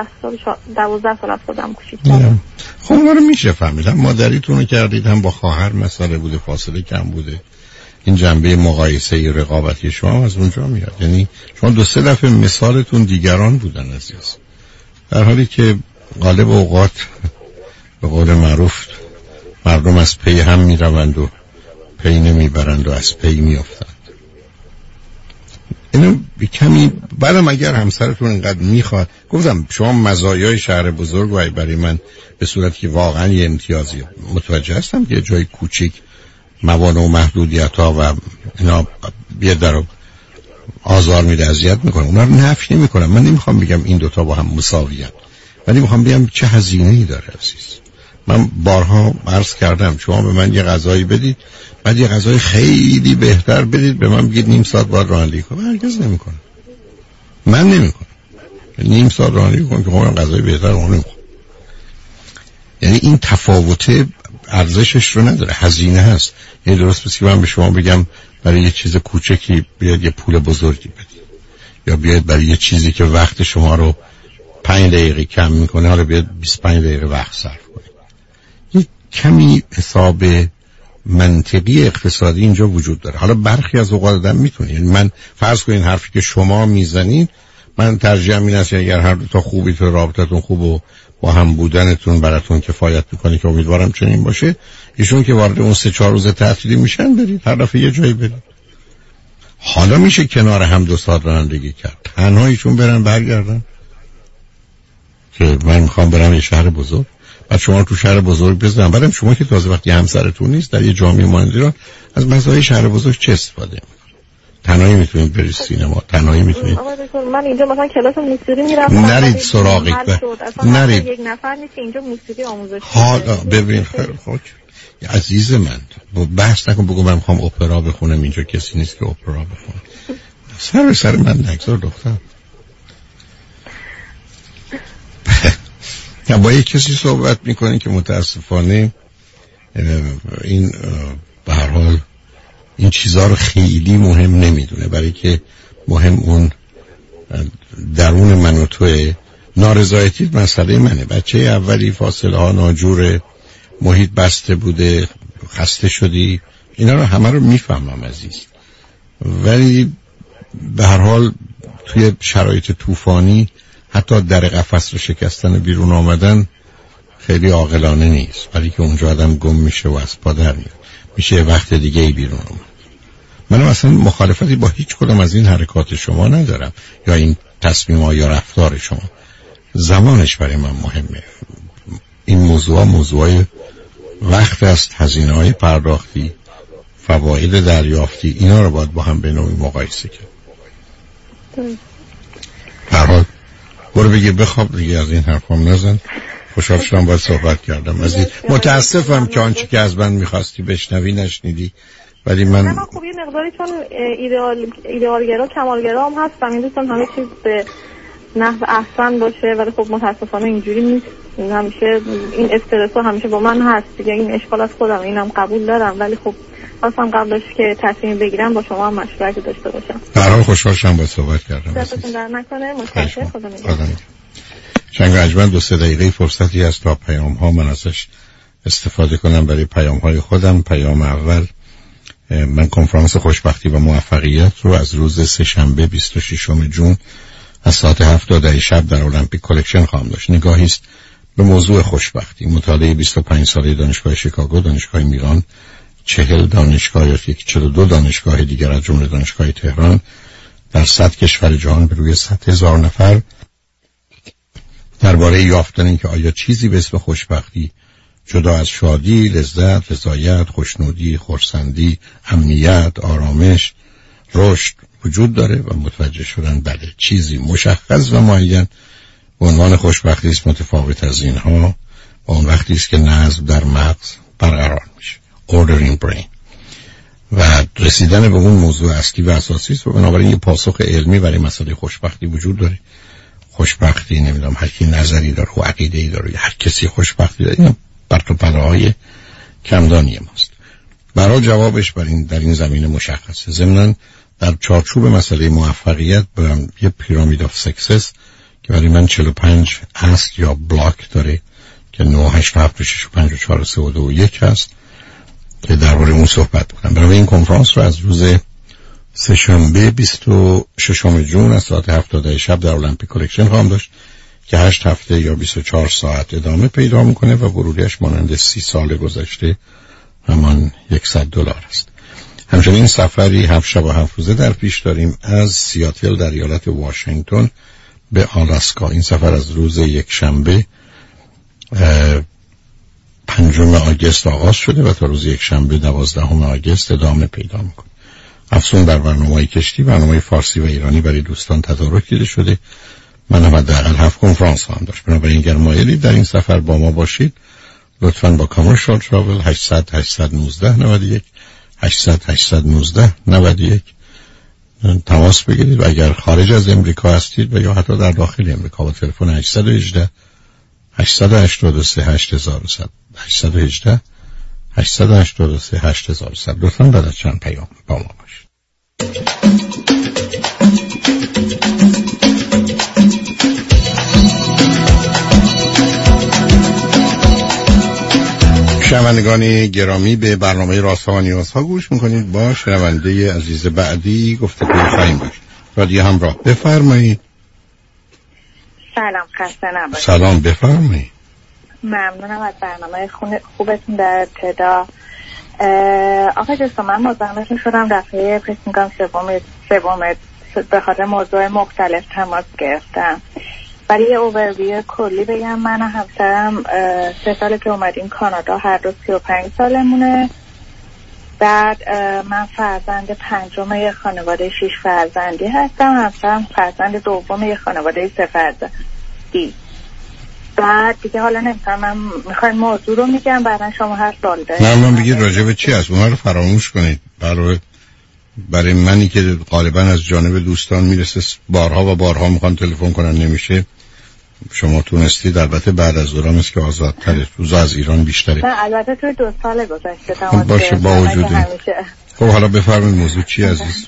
12 سال از خودم کوچیک‌تر. خب اونا رو میشه فهمیدم. مادریتون رو کردید هم با خواهر مسئله بوده، فاصله کم بوده، این جنبه مقایسه رقابتی شما از اونجا میاد. یعنی شما 2-3 دفعه مثالتون دیگران بودن عزیز، در حالی که غالب اوقات به قول معروف مردم از پی هم میروند و پی نمیبرند و از پی میافتند. اینو کمی بعدم اگر همسرتون اینقدر میخواد، گفتم شما مزایای شهر بزرگ و برای من به صورتی که واقعا یه امتیازی متوجه هستم که جای کوچیک موانع و محدودیت ها و اینا یه در آزار میده، اذیت میکنه، اونا رو نفی نمیکنم. من نمیخوام بگم این دوتا با هم مساویان، ولی میخوام بگم چه هزینه‌ای داره عزیز. من بارها عرض کردم شما به من یه غذایی بدید، بعد یه غذای خیلی بهتر بدید به من بگید نیم ساعت باید رانندگی کنم. هرگز نمیکنم، من نمیکنم. نیم ساعت رانندگی کنم که خودم غذای بهتر اون نمیخورم. یعنی این تفاوت ارزشش رو نداره، هزینه هست. یعنی درست مثل که من به شما بگم برای یه چیز کوچکی بیاد یه پول بزرگی بدید، یا بیاد برای یه چیزی که وقت شما رو 5 دقیقه کم میکنه حالا بیاد 25 دقیقه وقت صرف کنید. یه کمی حساب منطقی اقتصادی اینجا وجود داره. حالا برخی از اوقات آدم میتونه، یعنی من فرض کنین حرفی که شما میزنید من ترجیحم این است اگر هر دو تا خوبی تو رابطتون خوب و با هم بودنتون براتون کفایت میکنه که امیدوارم چنین باشه، ایشون که وارد اون 3-4 روز تعطیلی میشن برید هر دفعه یه جایی برید. حالا میشه کنار هم 2 ساعت رانندگی کرد، تنها ایشون برن برگردن که من میخوام برم یه شهر بزرگ، بعد شما تو شهر بزرگ بزنم، بعدم شما که تازه وقتی همسرتون نیست در یه جامعه مانند ایران از مزایای شهر بزرگ چه استفاده میکنید؟ تنهایی میتونید برید سینما، تنهایی میتونید. من اینجا مثلا کلاس موسیقی میرفتم، نرید سراغ نرید یک نفر نیست که اینجا موسیقی آموزش حالا ببین خیلی خوب عزیز من بحث نکن، بگو من میخوام اپرا بخونم، اینجا کسی نیست که اپرا بخونه. سر به سر من نگذار دختر. با یک کسی صحبت میکنی که متاسفانه این به هر حال این چیزها رو خیلی مهم نمیدونه، برای که مهم اون درون من و توه. نارضایتی مسئله منه. بچه اولی فاصله ها ناجور، محیط بسته بوده، خسته شدی، اینا رو همه رو میفهمم عزیز، ولی به هر حال توی شرایط طوفانی حتی در قفس رو شکستن بیرون آمدن خیلی عاقلانه نیست، ولی که اونجا آدم گم میشه و از پا در میاد، میشه وقت دیگه ای بیرون آمد. من اصلا مخالفتی با هیچ کدام از این حرکات شما ندارم یا این تصمیم یا رفتار شما. زمانش برای من مهمه. این موضوع وقت است، هزینه‌های پرداختی، فواید دریافتی، اینا رو باید با هم به نوعی مقایسه کرد. هر حال برو بگیر بخواب دیگه، از این حرفام نزن. خوشحال شدم باید صحبت کردم. متاسفم که آنچه که از من میخواستی بشنوی نشنیدی، ولی من خب یه مقداری چون ایدئالگرا کمالگرا هم هستم، این دوستان همه چیز به نحو احسن باشه، ولی خب متاسفانه اینجوری نیست. همیشه این استرس ها همیشه با من هست دیگه، این اشکال از خودم، اینم قبول دارم، ولی خب خواستم قبلش که تصمیم بگیرم با شما هم مشورت داشته باشم. در حال خوشحال شدم باید صحبت کردم. دستتون در نکنه. متشکرم. خدا نگهدار. چند عجباً 2-3 دقیقه فرصتی هست تا پیام ها من ازش استفاده کنم برای پیام های خودم. پیام اول، من کنفرانس خوشبختی و موفقیت رو از روز سه‌شنبه 26 جون از ساعت 7 تا 10 شب در المپیک کلکشن خواهم داشت. نگاهی است به موضوع خوشبختی. مطالعه 25 ساله دانشگاه شیکاگو، دانشگاه میلان، 40 دانشگاه یا 42 دانشگاه دیگر از جمله دانشگاه تهران در 100 کشور جهان به روی 100,000 نفر درباره یافتن این که آیا چیزی به اسم خوشبختی جدا از شادی، لذت، رضایت، خوشنودی، خرسندی، امنیت، آرامش، رشد وجود داره و متوجه شدن بله چیزی مشخص و معین به عنوان خوشبختی است متفاوت از اینها و اون وقتی است که نظم در مغز برقرار میشه، order in brain، و رسیدن به اون موضوع اصلی و اساسی است و بنابراین یه پاسخ علمی برای مسئله خوشبختی وجود داره. خوشبختی نمیدونم هر کی نظری داره و عقیده‌ای داره، هر کسی خوشبختی داره، اینا بر پرهای کمدانی ماست. برای جوابش در این زمینه مشخصه. ضمناً در چارچوب مسئله موفقیت یه پیرامید آف سکسس که برای من 45 اصل یا بلاک داره که 9 8 7 6 5 4 3 2 1 هست که درباره اون صحبت کنم. برای این کنفرانس رو از روز سه‌شنبه 26 جون از ساعت 7 تا 10 شب در المپیک کلکشن خواهم داشت که 8 هفته یا 24 ساعت ادامه پیدا میکنه و ورودیش مانند 30 سال گذشته همان $100 است. همچنین سفری 7 شب و 7 روزه در پیش داریم از سیاتل در ایالت واشنگتن به آلاسکا. این سفر از روز یکشنبه 5 آگوست آغاز شده و تا روز یکشنبه 12 آگوست ادامه پیدا میکنه. افزون بر برنامه‌های کشتی، برنامه فارسی و ایرانی برای دوستان تدارک دیده شده. من هم حداقل 7 کنفرانس خواهم داشت. بنابراین اگر مایلید در این سفر با ما باشید لطفاً با کامرشال تراول 800 819 91 800 819 91 تماس بگیرید و اگر خارج از امریکا هستید و یا حتی در داخل امریکا با تلفن 818 883 8100 818 883 8100 لطفاً بعد از چند پیام با ما باشید. شنوندگان گرامی، به برنامه رازها و نیازها گوش میکنید. با شنونده عزیز بعدی گفتگو خواهیم داشت. رادیو همراه، بفرمایید. سلام، خسته نباشید. سلام، بفرمایید. ممنونم از برنامه خوبتون در ابتدا. آقای دوستان، من مزاحمتون شدم دفعه پرسینگام سوم به خاطر موضوع مختلف تماس گرفتم. برای یه اوورویو کلی بگم، من و همسرم 3 ساله که اومدیم کانادا، هر دو 35 سالمونه. بعد من فرزند 5م یه خانواده 6 فرزندی هستم، همسرم فرزند دوم یه خانواده 3 فرزندی. بعد دیگه حالا نمیتونم، من میخواین موضوع رو میگم بعدا شما هر سوال دارید. نه من بگید راجع به چی هست، اونها رو فراموش کنید. برای منی که غالبا از جانب دوستان میرسه بارها و بارها میخوان تلفن کنن نمیشه، شما تونستید. البته بعد از دوران است که آزادتره، روزا از ایران بیشتره. نه البته تو 2 سال گذشته تماس باشه با وجود این. خب حالا بفرمایید موضوع چی عزیز؟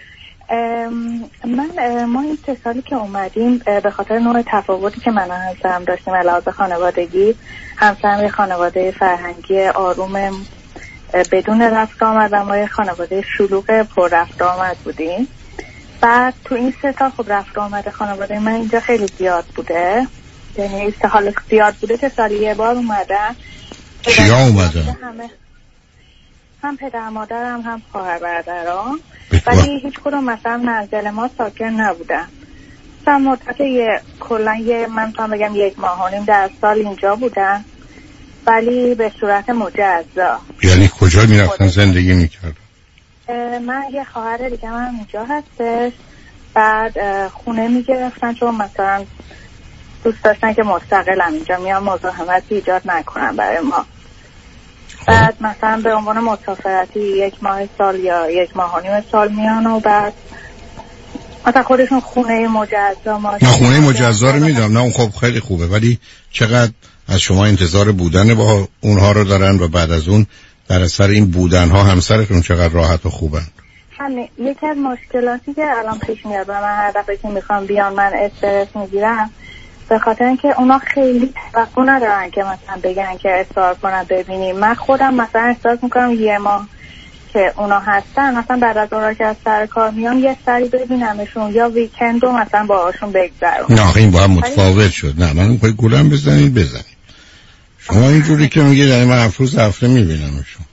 ما این 3 سالی که اومدیم به خاطر نوع تفاوتی که من و همسرم داشتیم علاوه خانوادگی، همسرم یه خانواده فرهنگی آروم بدون رفت آمد و ما یه خانواده شلوغ پر رفت آمد بودیم. بعد تو این 3 سال خب رفت آمده خانواده من اینجا خیلی زیاد بوده، یعنی استحال زیاد بوده که سالی یه بار اومدن. کیا اومدن؟ هم پدر مادرم هم خواهر برادرام، ولی هیچ کدوم مثلا منزل ما ساکن نبودن. مثلا مدت کلا من میتونم بگم 1 ماه و نیم در سال اینجا بودن، ولی به صورت مجزا. یعنی کجا میرفتن زندگی میکردن؟ من یه خواهر دیگه من اینجا هستش، بعد خونه میگرفتن چون مثلا دوست داشتن که مستقلم اینجا میان مزاحمتی ایجاد نکنن برای ما. بعد مثلا به عنوان مسافرتی 1 ماه سال یا 1 ماه و نیم سال میان و بعد مثلا خودشون خونه مجزا ما. نه خونه مجزا رو میدم، نه اون خب خیلی خوبه، ولی چقدر از شما انتظار بودن با اونها رو دارن و بعد از اون در اثر این بودنها همسرتون چقدر راحت و خوبن؟ همین یکی از مشکلاتی که الان پیش میاد و من هر دفعه که میخوام بیان من استرس میگیرم، به خاطر اینکه اونا خیلی توقع ندارن که مثلا بگن که اصرار کنن ببینیم. من خودم مثلا احساس میکنم 1 ماه که اونا هستن، مثلا بعد از اونها که از سر کار میام یه سری ببینمشون یا ویکند رو مثلا باهاشون بگذرونم. نه این با هم متفاوت شد. نه من میخوای گولم بزنید شما اینجوری که میگه یعنی من هفته میبینمشون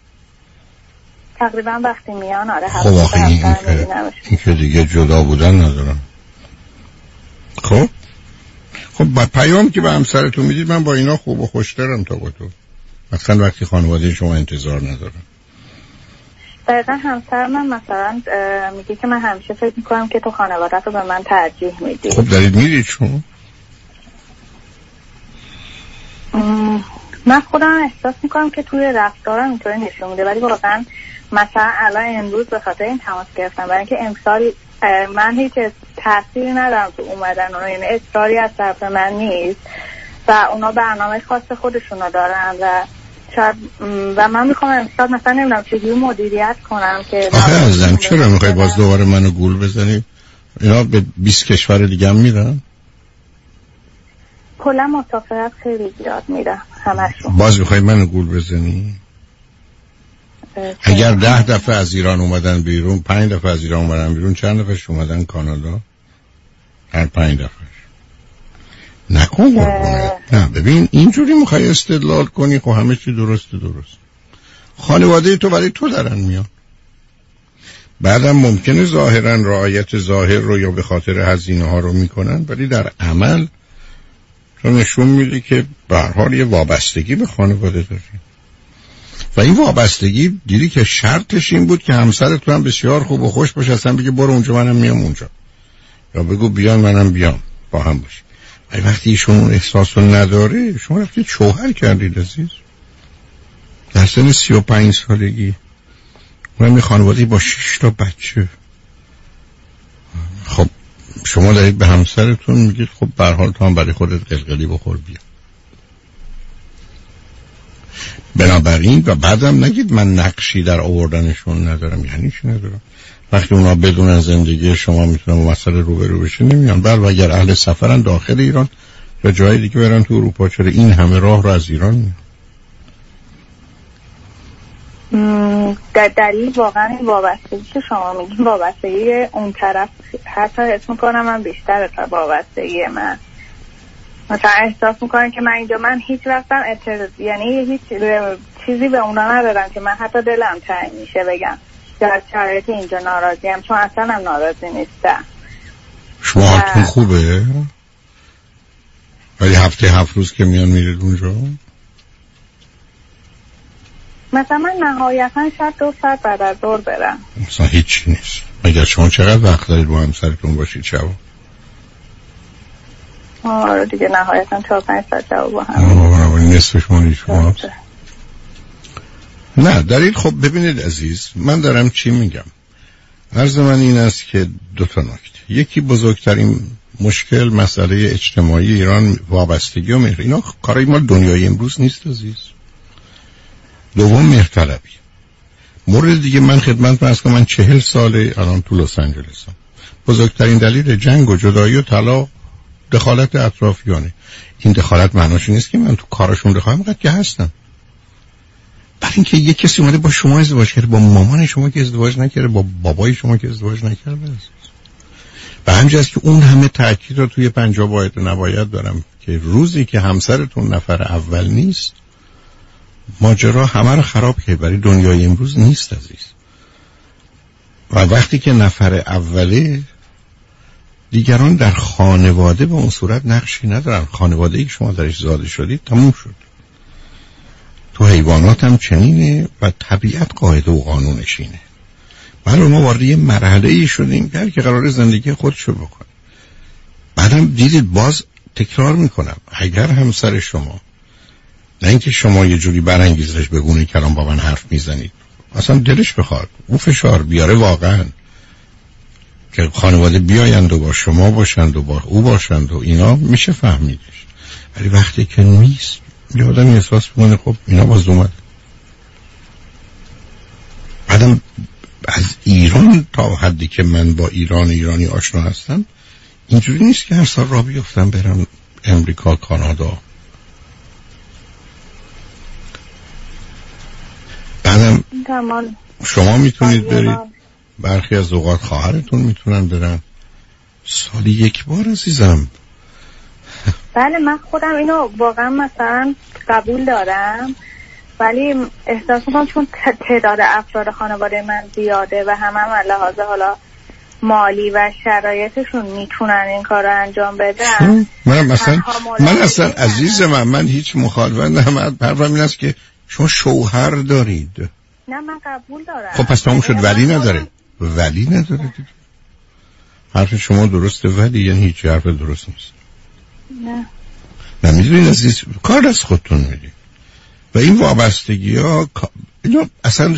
تقریبا وقتی میان. آره خب آخه این که دیگه جدا بودن ندارم. خب با پیام که به همسرتون میدید من با اینا خوب و خوشترم تا با تو، مثلا وقتی خانواده شما انتظار ندارم. دقیقا همسر من مثلا میگه که من همیشه فکر میکنم که تو خانوادت رو به من ترجیح میدی. خب دارید میدید شما؟ من خودم احساس میکنم که توی رفتارم اینطوری نشون میده، ولی واقعا مثلا الان امروز به خاطر این تماس گرفتم برای اینکه امسال من هیچ تأثیری ندارم تو اومدن اونا، یعنی اصراری از طرف من نیست و اونا برنامه خاص خودشونو دارن و من میخوام امسال مثلا نمیدونم چجوری مدیریت کنم که آخه ازم چرا میخوای باز دوباره منو گول بزنی؟ اینا به 20 کشور دیگه هم میرن؟ کلا مسافرت خیلی زیاد میرن همشون. باز میخوای منو گول بزنی؟ اگر 10 دفعه از ایران اومدن بیرون، 5 دفعه از ایران اومدن بیرون، چند دفعهش اومدن کانادا؟ هر 5 دفعهش نکن قربونه. نه ببین اینجوری میخوای استدلال کنی خب همه چی درست. خانواده تو برای تو دارن میان، بعدم ممکنه ظاهرا رعایت ظاهر رو یا به خاطر هزینه ها رو میکنن، ولی در عمل تو نشون میده که به هر حال یه وابستگی به خانواده داری و این وابستگی دیدی که شرطش این بود که همسرت تو هم بسیار خوب و خوش باشه، اصلا بگه برو اونجا منم میام اونجا، یا بگو بیان منم بیام با هم باشه. ولی وقتی ایشون اون احساس رو نداره، شما رفتید شوهر کردید عزیز در سن 35 سالگی، اونم یه خانواده با 6 تا بچه. خب شما دارید به همسرتون میگید خب به هر حال تو هم برای خودت قلقلی بخور بیا. بنابراین و بعدم نگید من نقشی در آوردنشون ندارم. یعنی چی ندارم؟ وقتی اونا بدون زندگی شما میتونن با مسئله روبرو بشن نمیان. بل و اگر اهل سفرن داخل ایران یا جای دیگه برن تو اروپا، چرا این همه راه رو از ایران میان؟ در دلیل واقعا این وابستگی که شما میگین، وابستگی اون طرف، حتی اسم میکنم من بیشتر تا وابستگی من. مثلا احساس میکنم که من اینجا من هیچ وقتم یعنی هیچ چیزی به اونا ندارم که من حتی دلم تنگ میشه بگم در شرایط اینجا ناراضیم، چون اصلا هم ناراضی نیستم. شما حالتون خوبه؟ ولی هفته 7 روز که میان میرید اونجا؟ مثلا من نهایتا شاید 2 ساعت بعد از ظهر برم. مثلا هیچی نیست. مگر شما چقدر وقت دارید با همسرتون باشید شبا؟ آره دیگه نهایتا 4-5 ساعت شبا با هم. نصفش مالی شما. نه دارید. خب ببینید عزیز، من دارم چی میگم. عرض من این است که 2 تا نکته. یکی بزرگترین مشکل مسئله اجتماعی ایران وابستگی و مهر. اینا کارای ما دنیای امروز نیست عزیز. دوم مهرطلبی. مورد دیگه من خدمت عرض کنم، من 40 ساله الان تو لس آنجلسم. بزرگترین دلیل جنگ و جدایی و طلاق دخالت اطرافیانه. این دخالت معناش نیست که من تو کارشون دخالت میکنم که هستم. برای اینکه یک کسی اومده با شما ازدواج کرده، با مامان شما که ازدواج نکرده، با بابای شما که ازدواج نکرده. به همجاست که اون همه تأکید رو توی 50 باید و نباید دارم که روزی که همسرتون نفر اول نیست ماجرا همه رو خراب کرد. برای دنیای امروز نیست عزیز. و وقتی که نفر اوله دیگران در خانواده به اون صورت نقشی ندارن. خانواده‌ای که شما درش زاده شدید تموم شد. تو حیوانات هم چنینه و طبیعت قاعده و قانونش اینه. بله ما وارد یه مرحله‌ای شدیم که قرار زندگی خودشو بکنه. بعدم دیدید باز تکرار میکنم اگر همسر شما نه اینکه شما یه جوری برانگیزش بگونی که الان با من حرف میزنید اصلا دلش بخواد او فشار بیاره واقعا که خانواده بیایند و با شما باشند و با او باشند و اینا میشه فهمیدش. ولی وقتی که نیست یه آدمی احساس میکنه خب اینا باز اومد. بعدم از ایران تا حدی که من با ایرانی آشنا هستم اینجوری نیست که هر سال راه بیفتم برم امریکا کانادا. بعدم شما میتونید برید، برخی از اوقات خواهرتون میتونن برن، سالی یک بار عزیزم. بله من خودم اینو واقعا مثلا قبول دارم ولی احساس میکنم چون تعداد افراد خانواده من زیاده و هم لحاظ حالا مالی و شرایطشون میتونن این کار رو انجام بدن. من اصلا عزیز من هیچ مخالفت ندارم. حرفم این است که شما شوهر دارید. نه من قبول دارم. خب پس تموم شد. ولی نداره دیگه. حرف شما درسته ولی یعنی هیچ حرف درست نیست. نه میدونید عزیز کار از خودتون میدید و این وابستگی ها اصلا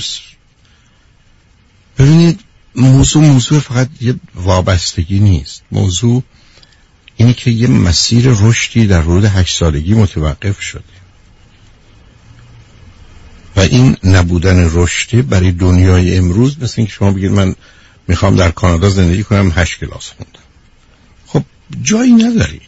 ببینید موضوع فقط یه وابستگی نیست. موضوع اینه که یه مسیر رشدی در حدود 8 سالگی متوقف شده و این نبودن رشدی برای دنیای امروز مثل اینکه شما بگید من میخوام در کانادا زندگی کنم 8 کلاس خوندم. خب جایی ندارید.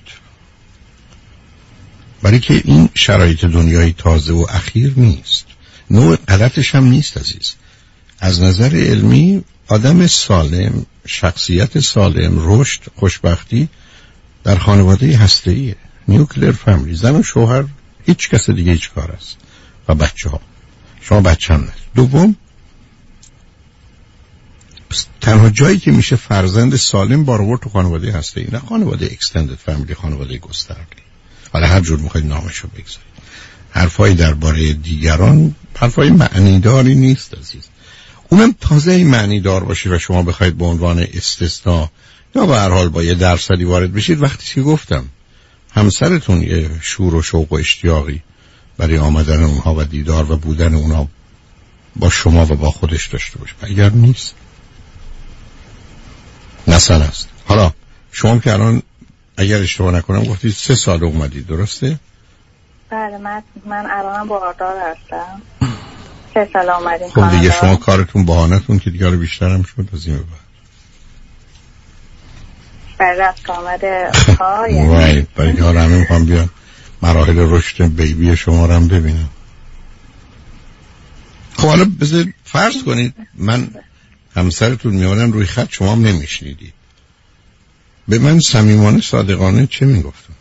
برای که این شرایط دنیای تازه و اخیر نیست. نوع غلطش هم نیست عزیز. از نظر علمی آدم سالم، شخصیت سالم، رشد، خوشبختی در خانواده هسته‌ایه. نیوکلیر فامیلی، زن و شوهر، هیچ کس دیگه هیچ کار است و بچه ها. شما بچه هم نیست. دوم تنها جایی که میشه فرزند سالم بارور تو خانواده هسته‌ای، نه خانواده اکستندد فامیلی، خانواده گسترده. حالا هر جور میخواید نامشو بگذارید. حرفایی درباره دیگران حرفای معنیداری نیست عزیز. اونم تازه این معنیدار باشه و شما بخواید به عنوان استثناء یا به هر حال با یه درصدی وارد بشید. وقتی که گفتم همسرتون یه شور و شوق و اشتیاقی برای آمدن اونها و دیدار و بودن اونها با شما و با خودش داشته باشه، اگر نیست نسل است. حالا شما که الان اگر اشتباه نکنم گفتید 3 سال اومدید درسته؟ بله من الان باردار هستم. 3 سال اومدیم. خب دیگه شما کارتون بهانه‌تون که دیگه بیشتر هم شد از این بعد. برای رفت آمده ها یعنی برای که حالا همه میخوام بیان مراحل رشد بیبی شما رو هم ببینم. خب حالا بذار فرض کنید من همسرتون میادن روی خط شما هم نمیشنیدید. به من صمیمانه صادقانه چه میگفتن؟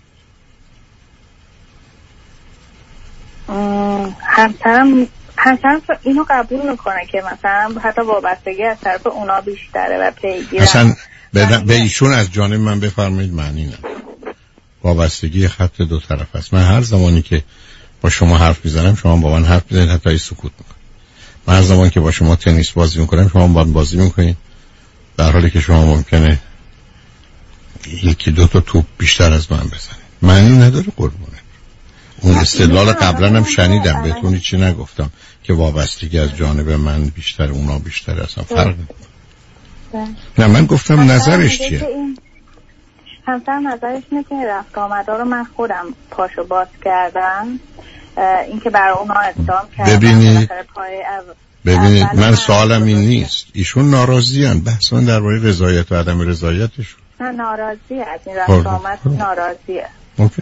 همسرم اینو قبول میکنه که مثلا حتی وابستگی از طرف اونا بیشتره و پیگیرن. اصلا به ایشون از جانب من بفرمایید معنی نه. وابستگی خط 2 طرف است. من هر زمانی که با شما حرف میزنم شما با من حرف میزنید حتی سکوت میکنید. من هر زمانی که با شما تنیس بازی میکنم شما با من بازی میکنید در حالی که شما ممکنه 1-2 تا توپ بیشتر از من بزنید. معنی نداره قربونه. اون استدلال قبلا هم شنیدم بهتون چی نگفتم که وابستگی از جانب من بیشتر اونا بیشتر اصلا فرق نه. من گفتم نظرش چیه؟ همسرم نظرش اینه که رفت آمدا رو من خودم پاشو باز کردم، این که برای اونا اقدام کردم. ببینید من سوالم این نیست. ایشون ناراضیان. بحث من درباره رضایت و عدم رضایتشون. نه ناراضیه از این رفت آمد. ناراضیه. اوکی.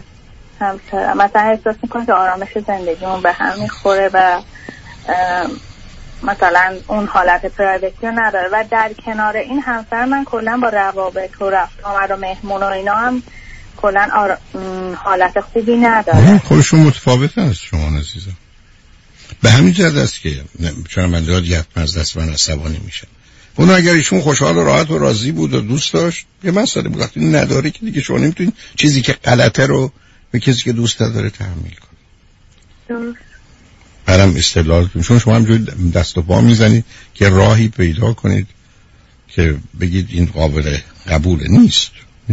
همسرم مثلا احساس میکنه که آرامش زندگیمون به هم میخوره و مثلا اون حالت پرایوسی رو نداره و در کنار این همسر من کلا با روابط و رفت آمد و مهمون و اینا هم کلا حالت خوبی نداره. خودشون متفاوت است شما عزیزم. به همین جهت است که چون من زیاد از دست من عصبانی میشه. اون اگر ایشون خوشحال و راحت و راضی بود و دوست داشت یه مسئله بود. وقتی نداره که دیگه شما نمیتونید چیزی که غلطه رو به کسی که دوست داره تحمیل کنید. برام استدلالتون چون شما همجوری دست و پا میزنید که راهی پیدا کنید که بگید این قابل قبول نیست.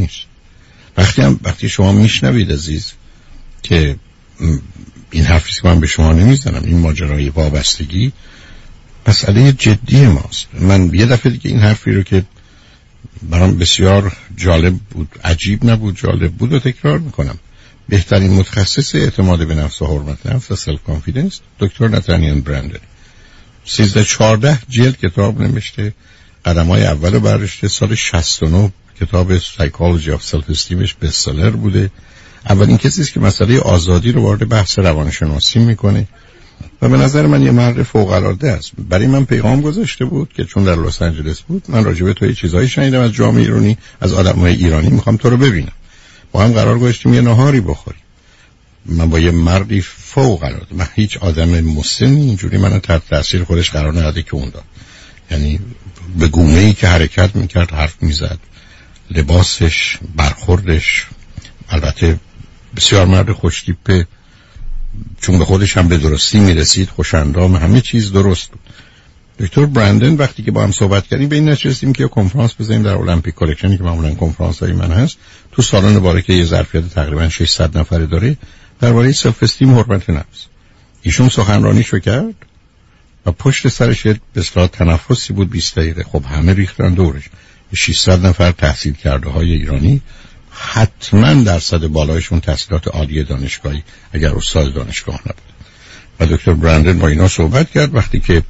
وقتی شما میشنوید عزیز که این حرفی که من به شما نمیزنم، این ماجرای وابستگی مسئله جدی ماست. من یه دفعه دیگه این حرفی رو که برام بسیار جالب بود، عجیب نبود، جالب بود و تکرار میکنم. بهترین متخصص اعتماد به نفس و حرمت نفس و سلف کانفیدنس دکتر نتانیل برندن 13-14 جلد کتاب نوشته، قدم‌های اولو برداشته. سال 69 کتاب سایکولوژی آف سلف استیمش bestseller بوده. اولین کسی است که مسئله آزادی رو وارد بحث روانشناسی میکنه و به نظر من یه مرد فوق‌العاده است. برای من پیغام گذاشته بود که چون در لس آنجلس بود من راجع به تو یه چیزایی شنیدم از جامعه ایرانی، از آدمای ایرانی، میخوام تو رو ببینم. با هم قرار گذاشتیم یه نهاری بخوریم. من با یه مردی فوق‌العاده، من هیچ آدم مسنی اینجوری منو تحت تاثیر خودش قرار نداده که اون داد. یعنی به گونه‌ای که حرکت میکرد، حرف میزد، لباسش، برخوردش، البته بسیار مرد خوش‌تیپه، چون به خودش هم به درستی میرسید، خوش‌اندام، همه چیز درست بود. دکتر برندن وقتی که با هم صحبت کردیم به این نتیجه که کنفرانس بزنیم در المپیک کلکشنی که معمولا کنفرانس های من هست، تو سالن باره که یه ظرفیت تقریبا 600 نفره داره، درباره سلف استیم و حرمت نفس. ایشون سخنرانیشو کرد و پشت سرش به اصطلاح تنفسی بود 20 دقیقه. خب همه ریختن دورش. 600 نفر تحصیل کرده های ایرانی، حتما درصد بالایشون تحصیلات عالی دانشگاهی اگر استاد دانشگاه نبود. و دکتر برندن با اینا صحبت کرد. وقتی که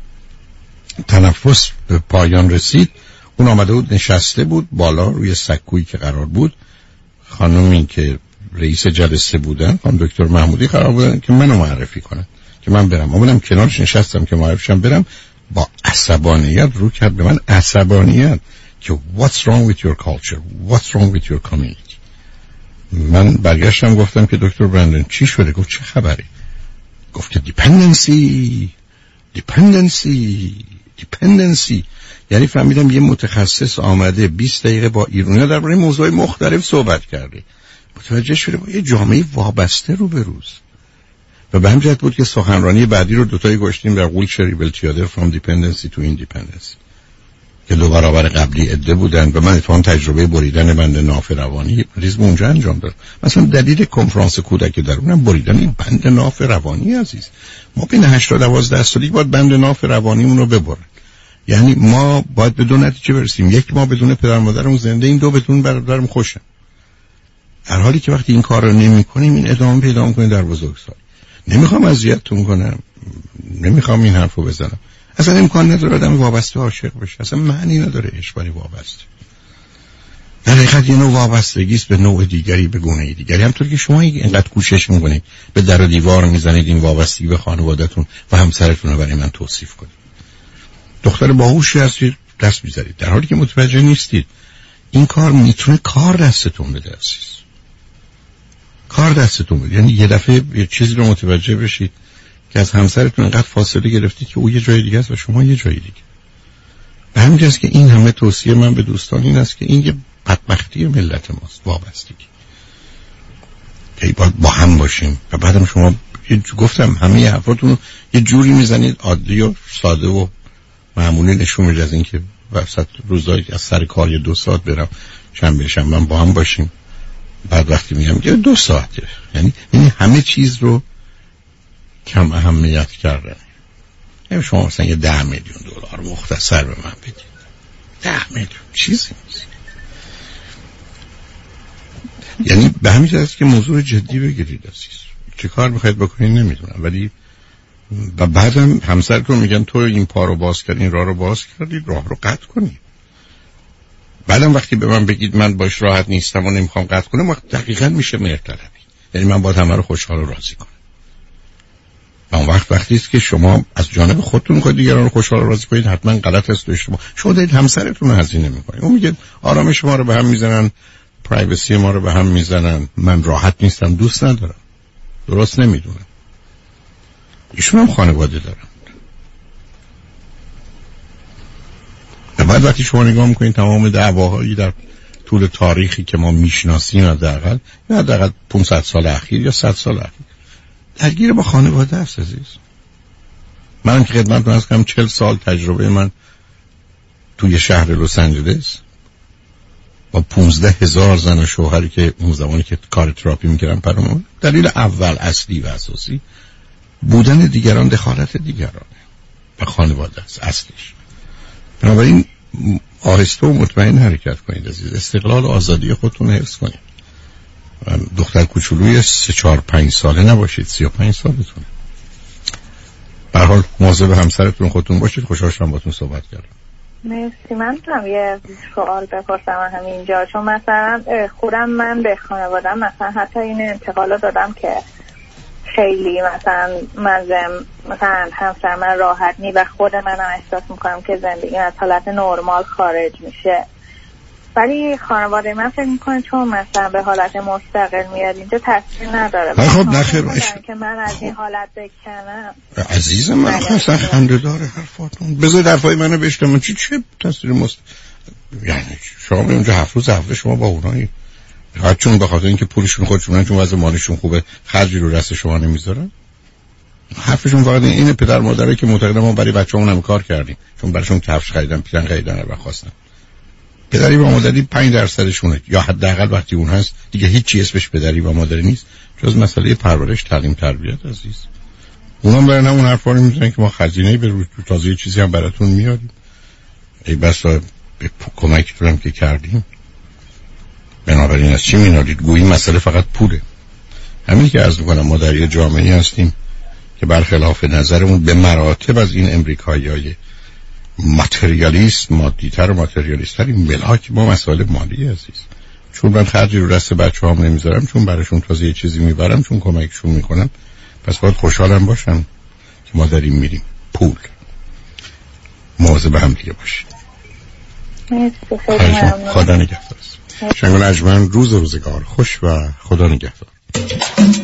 تنفس به پایان رسید اون آمده بود نشسته بود بالا روی سکویی که قرار بود. خانومی که رئیس جلسه بودن، خانم دکتر محمودی، قرار بودن که منو معرفی کنن که من برم. من کنارش نشستم که معرفیشم برم. با عصبانیت رو کرد به من، عصبانیت که what's wrong with your culture, what's wrong with your community. من برگشتم گفتم که دکتر برندن چی شده؟ گفت چه خبری؟ گفت که dependency. یعنی فهمیدم یه متخصص آمده 20 دقیقه با ایرانی‌ها درباره موضوعات مختلف صحبت کرده. متوجه شده با یه جامعه وابسته روبروز. و به همین جهت بود که سخنرانی بعدی رو دوتایی گذاشتیم در ویلچر ریبلتیادر from dependency to independence که 2 برابر قبلی عده بودن و من اتفاقا تجربه بریدن بند ناف روانی ریزم اونجا انجام دادم. مثلا دلیل کنفرانس کودک درونم بریدن این بند ناف روانی عزیز. ما بین 8 تا 12 سالگی باید بند ناف روانیمون رو ببرن. یعنی ما باید به 2 نتیجه برسیم: 1 ما بدون پدر مادرمون زنده، این 2 بدون برادرم خوشم. در حالی که وقتی این کار رو نمی‌کنیم این ادامه پیدا می‌کنه در بزرگسالی. نمیخوام اذیتتون کنم، نمیخوام این حرفو بزنم. اصلا امکان نداره آدم وابسته عاشق بشه. اصلا معنی نداره عشق برای وابسته. در حقیقت یه نوع وابستگی است به نوع دیگری، به گونه دیگری. همونطور که شما اینقدر کوشش میکنید به در و دیوار میزنید این وابستگی به خانواده‌تون و همسرتون رو برای من توصیف کنید. دختر باهوشی هستید دست میذارید در حالی که متوجه نیستید این کار میتونه کار دستتون بده عزیز. کار دستتون بده. یعنی یه دفعه یه چیزی رو متوجه بشید که از همسرتون انقدر فاصله گرفتید که او یه جای دیگه است و شما یه جای دیگه. به همین جاست که این همه توصیه من به دوستان این است که این یه بدبختی ملت ماست، وابستگی. که با هم باشیم و بعدم شما گفتم همه حرفاتون یه جوری میزنید عادی و ساده و معمولی نشون میده از این که وسط روزایی از سر کار 2 ساعت برم شنبه من با هم باشیم. بعد وقتی میگم که 2 ساعته، یعنی همه چیز رو کم اهمیت کردن. یعنی شما مثلا یه $10 میلیون مختصر به من بدید. 10 میلیون چیزی نیست. یعنی به همین جهت که موضوع جدی بگیرید عزیز. چه کار میخواید بکنید نمیدونم، ولی و بعدم همسرتون میگن تو این پا رو باز کردی، این راه رو باز کردی، راه رو قطع کنی. بعدم وقتی به من بگید من باش راحت نیستم و نمیخوام قطع کنم، وقت دقیقاً میشه مهرطلبی. یعنی من باید همه رو خوشحال و راضی کنم. اون وقتی است که شما از جانب خودتون می‌خواید دیگران رو خوشحال راضی کنید، حتما غلط است. شما دارید همسرتون رو هزینه می‌کنید. اون میگه آرامش ما رو به هم میزنن، پرایوسی ما رو به هم میزنن، من راحت نیستم، دوست ندارم، درست نمیدونم. ایشون هم خانواده دارن. بعد وقتی شما نگاه میکنید تمام دعواهایی در طول تاریخی که ما میشناسیم حداقل 500 سال اخیر یا 100 سال اخیر درگیر با خانواده است عزیز. من که خدمتتون عرض کردم 40 سال تجربه من توی شهر لس آنجلس با 15,000 زن و شوهری که اون زمانی که کار تراپی میکردم برامون، دلیل اول اصلی و اساسی بودن دیگران، دخالت دیگران و خانواده است اصلیش. بنابراین آهسته و مطمئن حرکت کنید عزیز، استقلال و آزادی خودتون حفظ کنید. دختر کوچولوی 3-4-5 ساله نباشید، 35 سالتونه. به هر حال مواظب همسرتون خودتون باشید. خوشحال شدم باهاتون صحبت کردم. مرسی. من هم یه سوال بپرسم همینجا، چون مثلا خودم من به خانوادم مثلا حتی این انتقال دادم که خیلی مثلا همسر من راحت نی و خود منم احساس میکنم که زندگی از حالت نرمال خارج میشه، ولی خانواده من فکر میکنه چون مثلا به حالت مستقل میاد اینجا تاثیر نداره. خب نخیر که من از این حالت بکنم. عزیزم من اصلا خنده داره حرفاتون. بذار حرفای منو بشنوم. چه تاثیر یعنی شما اونجا 7 روز هفته شما با اونایی چون به خاطر اینکه پولشون خودشونن، چون وضع مالیشون خوبه، خرجی رو دست شما نمیذارن. حرفشون فقط اینه پدر مادرایی که معتقدن ما برای بچه‌مون هم کار کردیم، چون براشون کفش خریدن، پیرن خریدن و خواستن. پدری و مادری 5%شونه یا حداقل وقتی اون هست دیگه هیچ اسمش پدری و مادری نیست جز مسئله پرورش، تعلیم، تربیت عزیز. اونم برای همون حرفا رو میزنن که ما خزینه‌ای به روز تازه چیزی هم براتون میاریم. ای بسا به کمکتون هم که کردیم. بنابراین از چی مینالید؟ گویی مسئله فقط پوله. همین که عرض میکنم ما در یه جامعه هستیم که برخلاف نظرمون به مراتب از این امریکایی‌های ماتریالیست، مادی‌تر و ماتریالیست‌تر ملاک ما مسائل مالی عزیز. چون من خرجی رو دست بچه‌هام نمیذارم، چون براشون تازه یه چیزی میبرم، چون کمکشون میکنم، پس باید خوشحالم باشم که ما داریم میریم. پول مواظب هم دیگه باشید. خدا نگهدار. شنگون اجمن روزگار خوش و خدا نگهدار.